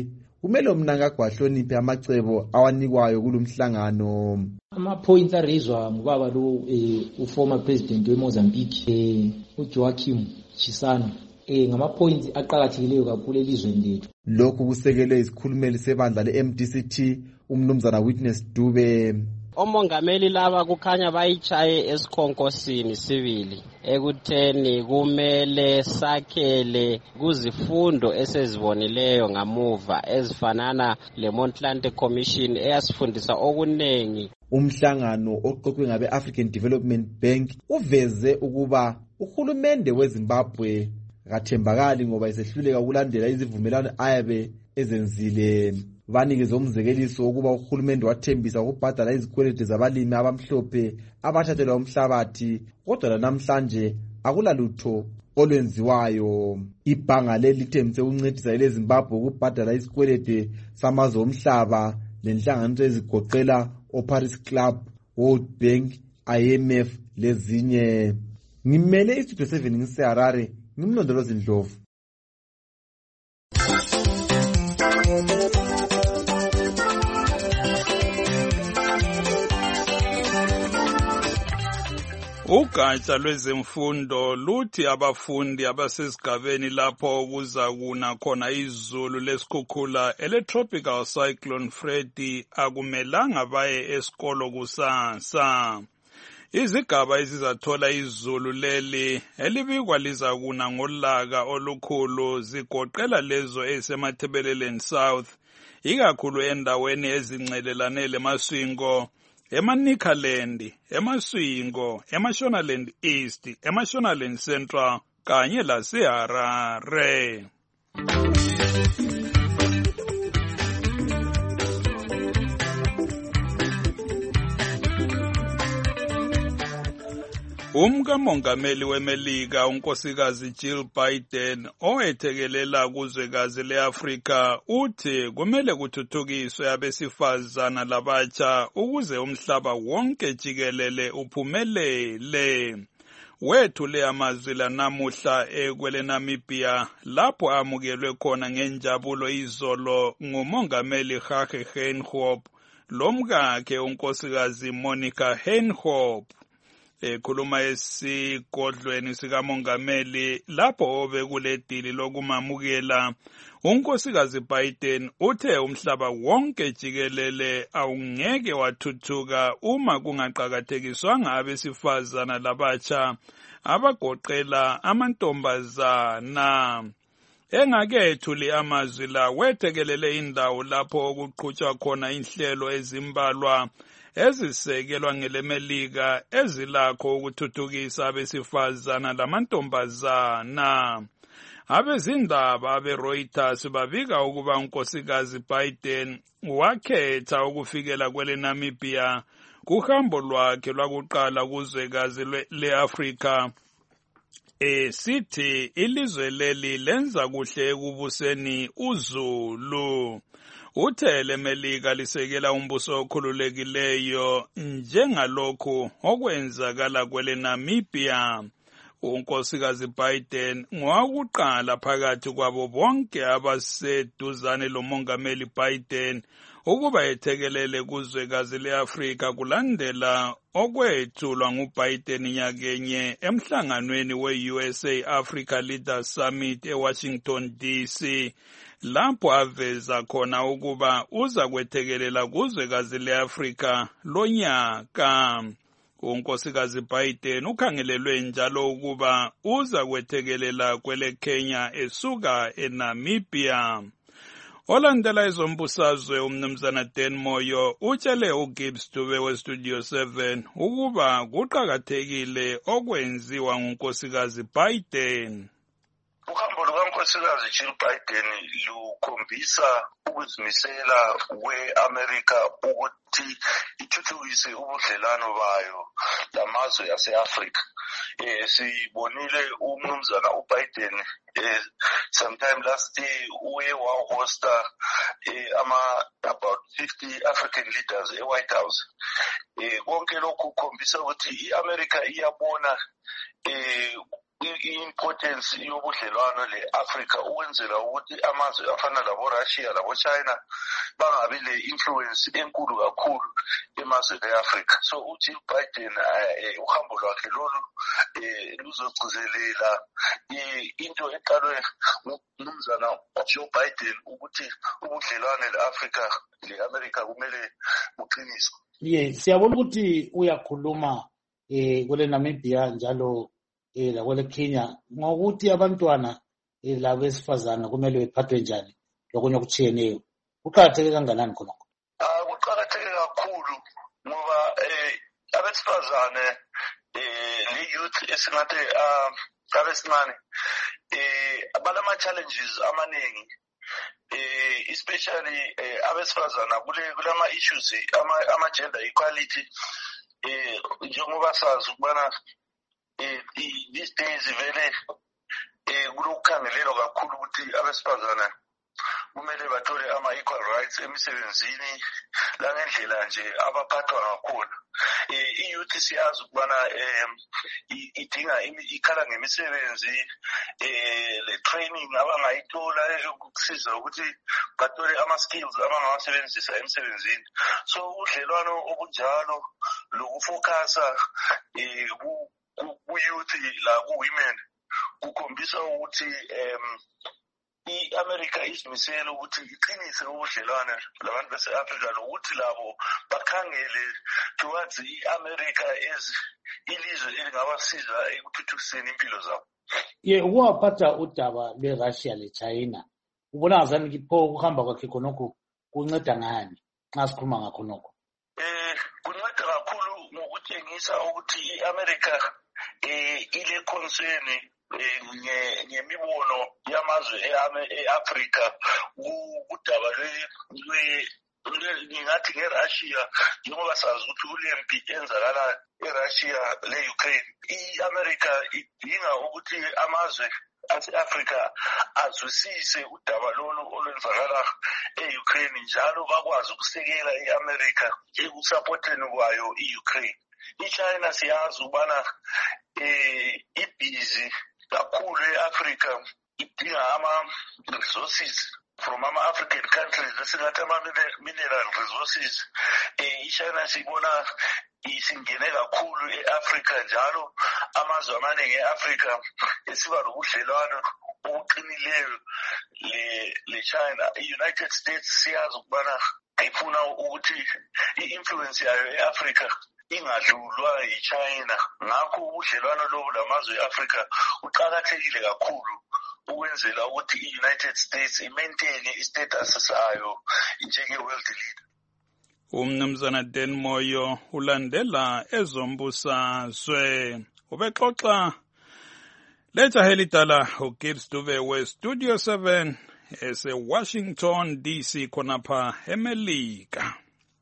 kumele Mnangagwa ahloniphe amacebo awanikwayo kulomhlangano. Ama-points arezwa ngubaba lo uformer president weMozambique uJoaquim Chissano ngama-points aqakathekileyo kakhulu elizweni lethu. Lokhu kusekelwe isikhulumeli sebandla le-MDCT umnumzana Witness Dube. Omongameli laba kukhanya bayichaye esikhonkosini sibili ekutheni kumele sakhele kuzifundo esezibonileyo ngamuva ezifanana le-Montlantic Commission eyasifundisa okunengi. Umhlangano oqoqwe ngabe-African Development Bank uveze ukuba uhulumende weZimbabwe akathembakali ngoba isehluleka ukulandela izivumelwano ayabe ezenzile. Banikeze umzekeliso ukuba uhulumende wathembisa ukubhadala izikweleti zabalimi abamhlophe abathathelwa umhlabathi, kodwa namhlanje akulalutho olwenziwayo. Ibhanga leli lithembise ukuncedisa eleZimbabwe ukubhadala isikweleti samazwe omhlaba lenhlanganiso ezigoqela oParis Club, World Bank, IMF lezinye. Ngimele iStudio 7 ngiseHarare, ngimlondolozi Ndlovu. Ugatsha lwezemfundo luthi abafundi abasesigabeni lapho kuzakuna khona izulu lesikhukhula ele-tropical cyclone Freddy akumelanga baye esikolo kusasa. Izigaba ezizathola izulu leli elibikwa lizakuna ngolaka olukhulu zigoqela lezo esemathebeleleni South, ikakhulu endaweni ezincelelane leMaswingo, eManicaland, eMaswingo, eMashonaland East, eMashonaland Central kanye laseHarare. Umkamongameli weMelika unkosikazi Jill Biden owethekelela kuzwekazi leAfrika uthi kumele kuthuthukiswe abesifazana labatsha ukuze umhlaba wonke jikelele uphumelele. Wethule amazwi la namuhla kweleNamibia lapho amukelwe khona ngenjabulo izolo ngumongameli Hage Geingob lomkakhe unkosikazi Monica Geingob. Ekhuluma esigodlweni sikamongameli lapho obekuledili lokumamukela, unkosikazi Biden uthe umhlaba wonke jikelele awungeke wathuthuka uma kungaqakathekiswanga abesifazana labatsha abagoqela amantombazana. Engakethuli amazwi la wethekelele indawo lapho okuqhutshwa khona inhlelo ezimbalwa ezisekelwa ngeleMelika ezilakho ukuthuthukisa abesifazana lamantombazana. Abezindaba abeReuters babika ukuba unkosikazi Biden wakhetha ukufikela kweleNamibia kuhambo lwakhe lwakuqala kuzwekazi leAfrika. Sithi ilizwe leli lenza kuhle ekubuseni uzulu. Uthe leMelika lisekela umbuso okhululekileyo njengalokhu okwenzakala kweleNamibia. Unkosikazi Biden ngowakuqala phakathi kwabo bonke abaseduzane lomongameli Biden ukuba ethekelele kuzwekazi leAfrika kulandela okwethulwa nguBiden nyakenye emhlanganweni we-USA Africa Leaders Summit eWashington DC, lapho aveza khona ukuba uza kwethekelela kuzwekazi leAfrika lonyaka. Unkosikazi Biden ukhangelelwe njalo ukuba uza kwethekelela kweleKenya esuka eNamibia. Olandela ezombusazwe umnumzana Dan Moyo utshele uGibbs Dube weStudio 7 ukuba kuqakathekile okwenziwa ngunkosikazi Biden. Uhambo lukankosikazi Jill Biden lukhombisa ukuzimisela kwe-Amerika ukuthi ithuthukise ubudlelwano bayo lamazwe ase-Afrika. Sibonile umnumzana uBiden sometime last year uye wahosta about 50 African leaders e-White House. Konke lokhu kukhombisa ukuthi i-Amerika iyabona i-importance yobudlelwano le-Africa ukwenzela ukuthi amazwe afana labo-Russia labo-China bangabi le-influence enkulu kakhulu emazweni e-Africa. So uJill Biden uhambo lwakhe lolu luzogcizelela into eqalwe ngumnumzana Joe Biden ukuthi ubudlelwane le-Africa le-America kumele buqiniswe. Siyabona ukuthi uyakhuluma kule Namibia njalo lakwele Kenya ngokuthi abantwana labesifazana kumele bephathwe njani lokunye okutshiyeneyo. Kuqakatheke kangakanani khonokho? Kuqakatheke kakhulu ngoba abesifazane le-youth esingathi abesincane banama-challenges amaningi, especially abesifazana kulama-issues ama-gender equality, njengoba sazi ukubana these days vele kulokukhangelelwa kakhulu ukuthi abesifazana kumele bathole ama-equal rights emisebenzini langendlela nje abaphathwa ngakhona. I-youth siyazi ukubana idinga ikhala ngemisebenzi, le-training abangayithola ukusiza ukuthi bathole ama-skills abangawasebenzisa emsebenzini. So udlelwano obunjalo lokufokasa ku-youth la ku-women kukhombisa ukuthi i-America izimisele ukuthi iqinise ubudlelwane labantu base-Africa nokuthi labo bakhangele towards i-America as ilizwe elingabasiza ekuthuthukiseni impilo zabo. Ukuwaphatha udaba lwe-Russia le-China ubona ngazani pho ukuhamba kwakhe khonokho kunceda ngani nxa sikhuluma ngakho nokho? Kunceda kakhulu ngokutshengisa ukuthi i-America ile concern ngemibono yamazwe e-Africa kudaba ngingathi nge-Russia, njengoba sazi ukuthi kulempi enzakala e-Russia le-Ukraine. I-America idinga ukuthi amazwe ase-Africa azwisise udaba lolu olwenzakala e-Ukraine njalo bakwazi ukusekela i-America ekusapoteni kwayo i-Ukraine. I-China siyazi ukubana ibhizi kakhulu e-Africa, idinga ama-resources from ama-African countries esingathi ama-mineral resources. I-China siyibona isingene kakhulu e-Africa njalo amazwe amaningi e-Africa esiba nobudlelwano obuqinileyo le-China. I-United States siyazi ukubana ifuna ukuthi i-influence yayo e-Africa ingadlulwa yi-China. Ngakho ubudlelwano lobu lamazwe e-Africa uqakathekile kakhulu ukwenzela ukuthi i-United States i-maintain i-status sayo njenge-world leader. Umnumzana Dan Moyo ulandela ezombusazwe ubexoxa lejahe lidala uGibbs Dube we-Studio 7 ese-Washington DC khonapha eMelika.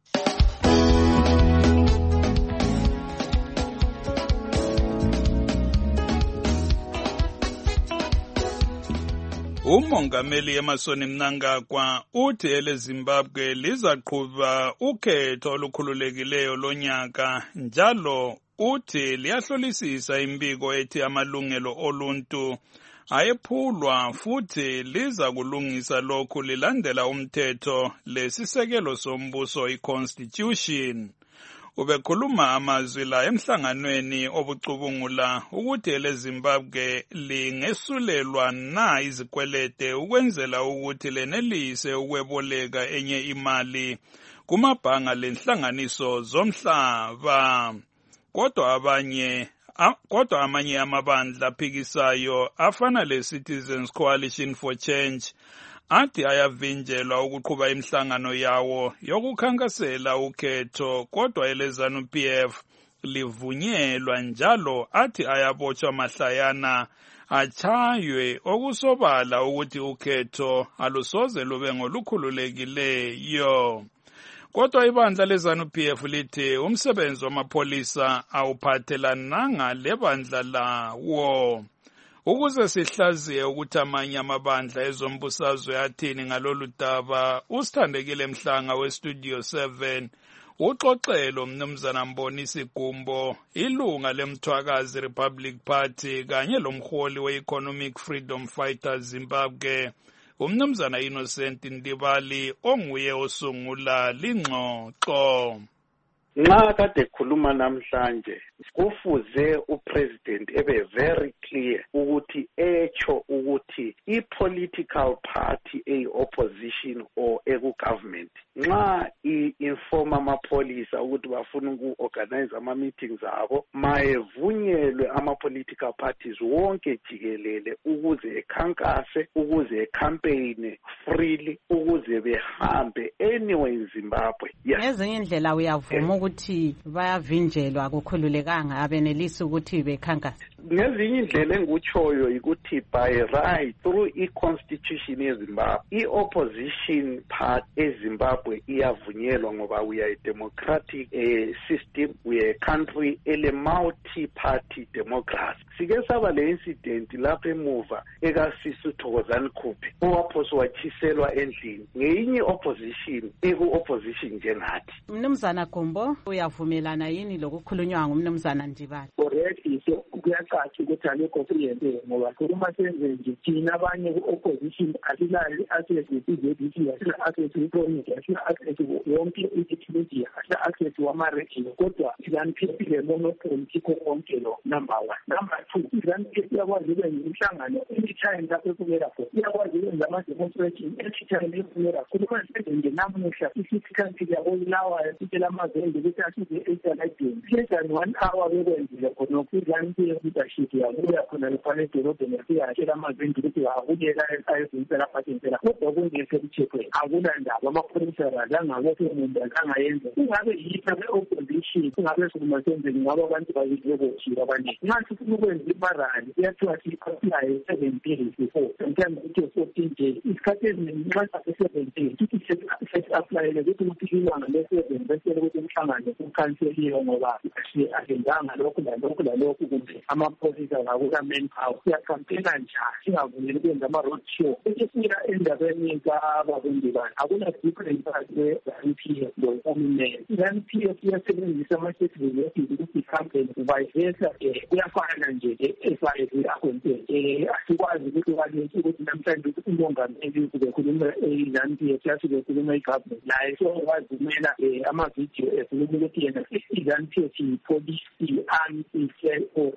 Umongameli Emmerson Mnangagwa uthi eleZimbabwe lizaqhuba ukhetho olukhululekileyo lonyaka njalo uthi liyahlolisisa imbiko ethi amalungelo oluntu ayephulwa futhi liza kulungisa lokhu lilandela umthetho lesisekelo sombuso i-Constitution. Ubekhuluma amazwi la emhlanganweni obucubungula ukuthi eleZimbabwe lingesulelwa na izikwelede ukwenzela ukuthi lenelise ukweboleka enye imali kumabhanga lenhlanganiso zomhlaba. Kodwa amanye amabandla aphikisayo afana le-Citizens Coalition for Change athi ayavinjelwa ukuqhuba imihlangano yawo yokukhankasela ukhetho, kodwa eleZANU-PF livunyelwa njalo athi ayabotshwa mahlayana achaywe okusobala ukuthi ukhetho alusoze lube ngolukhululekileyo. Kodwa ibandla leZANU-PF lithi umsebenzi wamapholisa awuphathelananga lebandla lawo. Ukuze sihlaziye ukuthi amanye amabandla ezombusazwe athini ngalolu daba, uSithandekile Mhlanga we-Studio 7 Uxoxelo mnumzana Mbonisi Gumbo, ilunga lemthwakazi Republic Party kanye lomholi we-Economic Freedom Fighters Zimbabwe, umnumzana Innocent Ndibali onguye osungula lingxoxo. Nxa kade khuluma namhlanje kufuze upresident ebe very clear ukuthi echo ukuthi i-political party opposition or eku-government nxa i-informa amapholisa ukuthi bafuna uku-organize ama-meetings abo mayevunyelwe ama-political parties wonke jikelele ukuze ekhankase, ukuze ekhampeyine freely, ukuze behambe anywhere in Zimbabwe. Ngezinye indlela uyavuma ukuthi bayavinjelwa kukhululekanga abenelisi ukuthi bekhankase. Ngezinye indlela engikutshoyo ukuthi by right through i-constitution yeZimbabwe i-opposition part eZimbabwe iyavunyelwa ngoba we are a democratic system, we are a country ele multi-party democracy. Sike saba le incident lapha emuva ekasisi Thokozani Khuphe owaphosa wachiselwa endlini ngeyinye opposition eku-opposition njengathi. Mnumzana Gumbo uyavumelana yini lokukhulunywa ngumnumzana Ndibali? Correct, kuyacaca ukuthi alekho kuyenzeka ngoba khuluma senze nje thina abanye ku-opposition asilali access ku-ZBC, asila access ku-Promise, asila access yonke i-media, asila access wama-radio, kodwa i-ZANU-PF le-monopoly kikho konke lo, number 1. Number 2, i-ZANU-PF iyakwazi ukwenza imihlangano anytime lapho efuneka khona, iyakwazi ukwenza ama-demonstration anytime efuneka. Khuluma senze nje namuhla i-city council yako-Bulawayo sitshela amazembe ukuthi asize e-Eastern less than 1 hour bekwenzile khona ku-ZANU-PF leadership yabuya khona lephana edolobheni yasiyatshela amazembe ukuthi abuyela ayezintela phathi impela kodwa kungekho emthethweni akulandaba amapholisa azangabophe umuntu azangayenza kungabe yipha le-opposition kungabe sukuma senzeni ngabo abantu babizebotshile abaningi nxa sifuna ukwenza imarali kuyathiwa si-apply 7 days before sometimes ukuthi 14 days isikhathi eziningi nxa sase-17 sithi sesi-aplayele ukuthi ukuthi ilanga le-7 besele ukuthi umhlangano kukhanseliwe ngoba asenzanga lokhu lalokhu lalokhu kumbe amapholisa ngakula-manpower siyakhampena njani singavumeli ukwenza ama-road show. Esifika endabeni kababundibani akuna-difference phakathi kwe-ZANU-PF lo-UMNEL. I-ZANU-PF iyasebenzisa ama-facilities ukuthi i-campaign vice versa kuyafana nje efaezi akwentele asikwazi ukuthi kalesi ukuthi namhlanje ukuthi umongameli kubekhuluma i-ZANU-PF yasuke ekhuluma i-government naye sowazumela amavidiyo ekhuluma ukuthi yena i-ZANU-PF yi-policy anti-or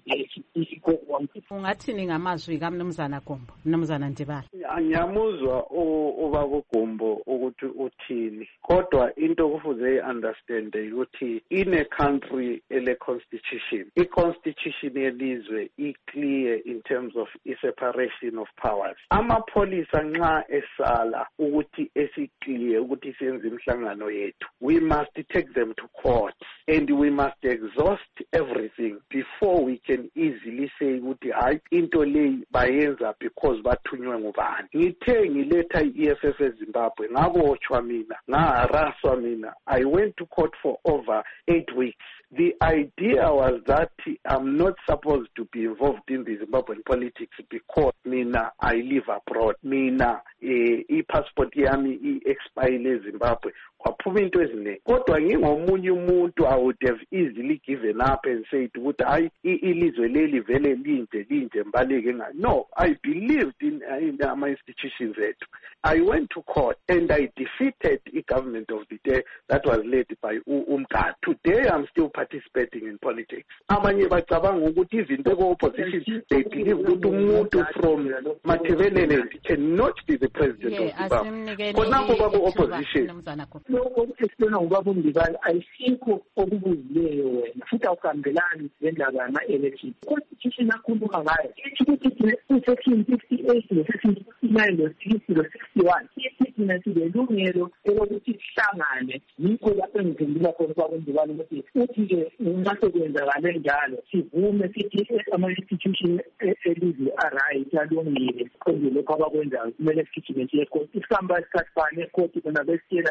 ungathini ngamazwi kamnumzana Gumbo, mnumzana Ndibali? Ngiyamuzwa ubaba Gumbo ukuthi uthini, kodwa into kufuze understand ukuthi in a country ele-constitution, i-constitution yelizwe i-clear in terms of i-separation of powers. Amapholisa nxa esala ukuthi esi-clear ukuthi senze imihlangano yethu, we must take them to court and we must exhaust everything before we can easily say ukuthi hayi into leyi bayenza because bathunywe ngubani. Ngithe ngiletha i-EFF eZimbabwe ngabotshwa mina ngaharaswa mina. I went to court for over 8 weeks. The idea was that I'm not supposed to be involved in the Zimbabwean politics because mina I live abroad. Mina i-passport yami i-expire eZimbabwe. Kwaphuma into eziningi. Kodwa ngingomunye umuntu I would have easily given up and said ukuthi hayi ilizwe leli vele linje mbaleke nga. No, I believed in my institutions ethu. I went to court and I defeated the government of the day that was led by Umkhatha. Today I'm still participating in politics. Abanye bacabanga ukuthi izinto ku-opposition they believe ukuthi umuntu from Matabeleland cannot be the president of Zimbabwe. Khonapho baku-opposition. Lokho esibona ngubaba uNdibali ayisikho okubuzileyo wena futhi awuhambelani nendaba yama-election. Constitution akhuluma ngayo ithi ukuthi u-section 68 no-section 69 no-60 no-61 thina silelungelo elokuthi sihlangane. Yikho lapho engiphendula khona ubaba uNdibali ukuthi uthi-ke nxa sekwenzakale njalo sivume sithi ama-institution elizwe a-right alungile konke lokho abakwenzayo kumele sigijime siye ekoti. Isihamba isikhathi bani ekoti bona besitshela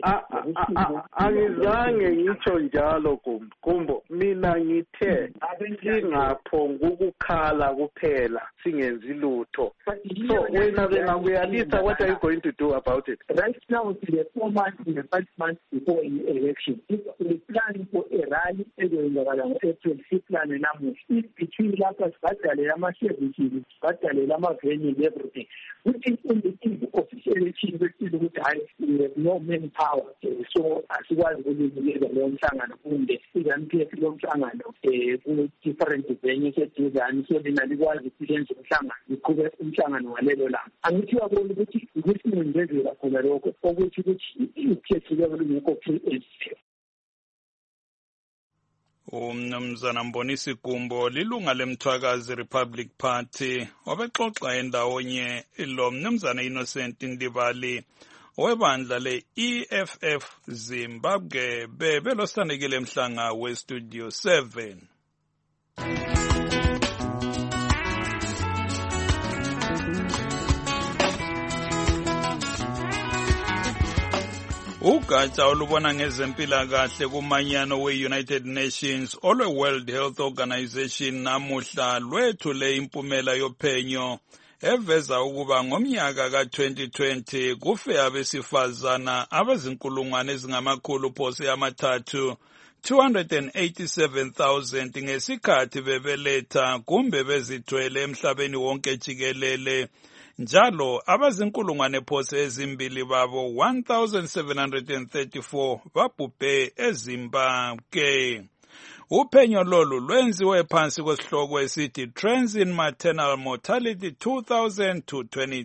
angizange ngitsho njalo Gumbo. Mina ngithe singaphonga ukukhala kuphela singenzi lutho. So wena bengakuyalisa what are you going to do about about it? Right now, it's the 4 months and the 5 months before the election. If we plan for a rally, April 6th and if between Lapas, Batale, Services, Batale, Venue, and everything, which is in the official election, we have no manpower. So, as well as we need a long time and different venues and so the Naliwa experience of Changa, the Kuba in Changa and Waledola. And if you are going to be listening in regular Kularoko, for which you get to level in your Umnumzana Mbonisi Gumbo lilunga lemthwakazi Republic Party wabexoxa endawonye lo mnumzana Innocent Ndibali webandla le-EFF Zimbabwe belosandekile emhlanga we-Studio 7. Ugatsha olubona ngezempilakahle kumanyano we-United Nations olwe-World Health Organization namuhla lwethule impumela yophenyo eveza ukuba ngomnyaka ka-2020 kufe abesifazana abazinkulungwane ezingamakhulu phose amathathu 287,000 ngesikhathi bebeletha kumbe bezithwele emhlabeni wonke jikelele. Njalo abazinkulungwane phose ezimbili babo 1,734 babhubhe eZimbabwe. Uphenyo lolu lwenziwe phansi kwesihloko esithi Trends in Maternal Mortality 2000 to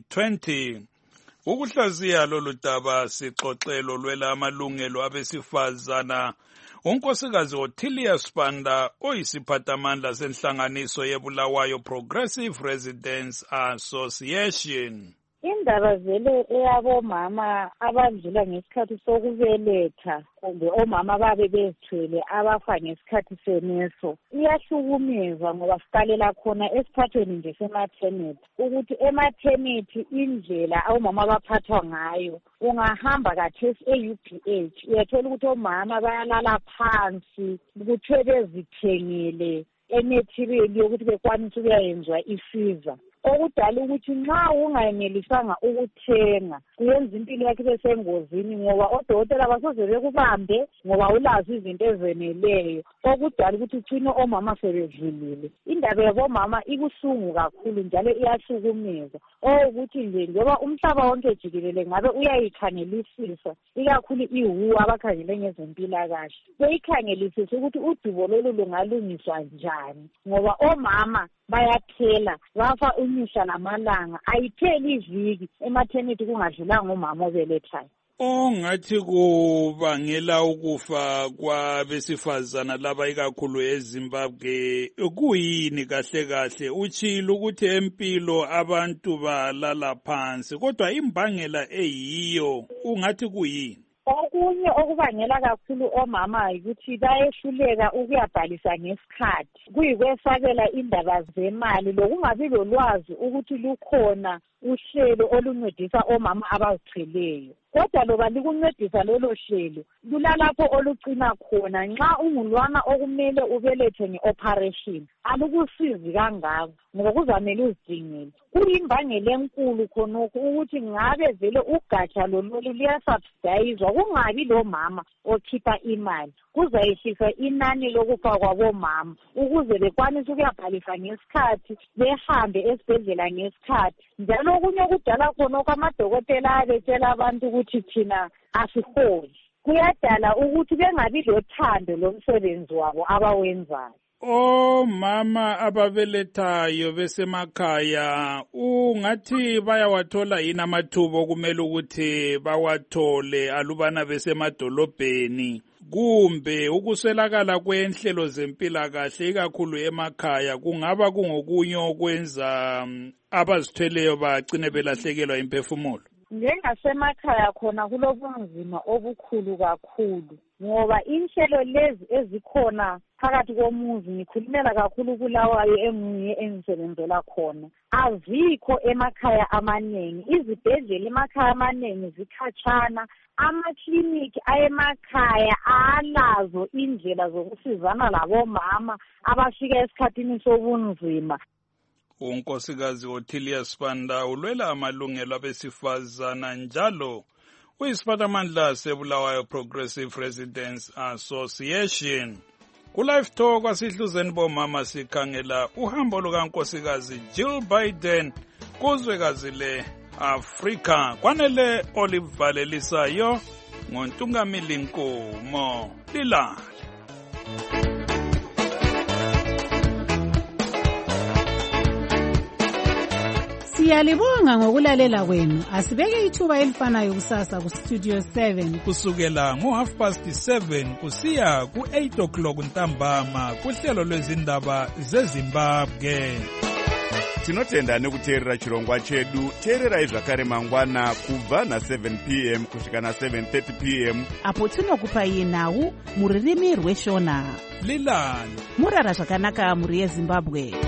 2020. Ukuhlaziya lolu daba sixoxelo lwela amalungelo abesifazana unkosikazi Ottilia Spanda oyisiphathamandla senhlanganiso yeBulawayo Progressive Residents Association. Indaba vele eyabomama abadlula ngesikhathi sokubeletha kumbe omama babe bezithwele abafa ngesikhathi seneso iyahlukumeza ngoba siqalela khona esiphathweni nje sematernity ukuthi ematernity indlela omama abaphathwa ngayo ungahamba kathesi e-UPH uyathola ukuthi omama bayalala phansi kuthiwe bezithengele ematerial yokuthi bekwanise ukuyayenzwa i-fever okudala ukuthi nxa ungayenelisanga ukuthenga kuyenza impilo yakhe besengozini ngoba odokotela basoze bekubambe ngoba ulazo izinto ezeneleyo okudala ukuthi ucine omama sebedlulile. Indaba yabomama ibuhlungu kakhulu njalo iyahlukumeza ukuthi nje njengoba umhlaba wonke jikelele ngabe uyayikhangelisisa ikakhulu iWHO abakhangele ngezempilakahle beyikhangelisisa ukuthi udubo lolu lungalungiswa njani ngoba omama bayaphela bafa umihla namalanga ayitheli iviki ematernity kungadlulanga umama obelethayo. Ongathi kubangela ukufa kwabesifazana laba ikakhulu eZimbabwe kuyini kahle kahle utshilo ukuthi empilo abantu balala phansi kodwa imbangela eyiyo ungathi kuyini? Okunye okubangela kakhulu omama ukuthi bayehluleka ukuyabhalisa ngesikhathi kuyikwesabela indaba zemali lokungabi lolwazi ukuthi lukhona uhlelo oluncedisa omama abazithweleyo. Kodwa loba likuncedisa lolo hlelo lulalapho olucina khona nxa ungulwana okumele ubelethe nge-operation alukusizi kangako ngoba kuzamele uzidingele. Kuyimbangela enkulu khonokho ukuthi ngabe vele ugatsha lolu liyasubsidizwa kungabi lomama okhipha imali kuzayehlisa inani lokufa kwabomama ukuze bekwanise ukuyabhalisa ngesikhathi behambe esibhedlela ngesikhathi. Njalo okunye okudala khonokho amadokotela abetshela abantu ukuthi thina asiholi kuyadala ukuthi bengabi lothando lomsebenzi wabo abawenzayo. Omama ababelethayo besemakhaya ungathi bayawathola yini amathuba okumele ukuthi bawathole alubana besemadolobheni kumbe ukuswelakala kwenhlelo zempilakahle ikakhulu emakhaya kungaba kungokunye okwenza abazithweleyo bagcine belahlekelwa imphefumulo? Njengasemakhaya khona kulobunzima obukhulu kakhulu ngoba inhlelo lezi ezikhona phakathi komuzi ngikhulumela kakhulu Bulawayo engiye engisebenzela khona azikho emakhaya amanengi. Izibhedlela emakhaya amanengi zikhatshana, amakliniki ayemakhaya alazo indlela zokusizana labomama abafika esikhathini sobunzima. unkosikazi Ottilia Spanda ulwela amalungelo abesifazana njalo uyisiphathamandla sebulawayo Progressive Residents Association. Ku-Live Talk kwasihluzeni bomama sikhangela uhambo lukankosikazi Jill Biden kuzwekazi le-Afrika. Kwanele Olive Valelisayo ngontungamili Nkomo Lilala. Siyalibonga ngokulalela kwenu. Asibeke ithuba elifanayo kusasa ku Studio 7 kusukela ngo7:30 kusiya ku8 ntambama kuhlelo lwezindaba zeZimbabwe. Tinotenda nekuteerera chirongwa chedu. Teererai zvakare mangwana kubva na7 p.m. kusvika na7:30 p.m. apo tinokupai nhau muririmi rweshona. Lilani murara zvakanaka muri yeZimbabwe.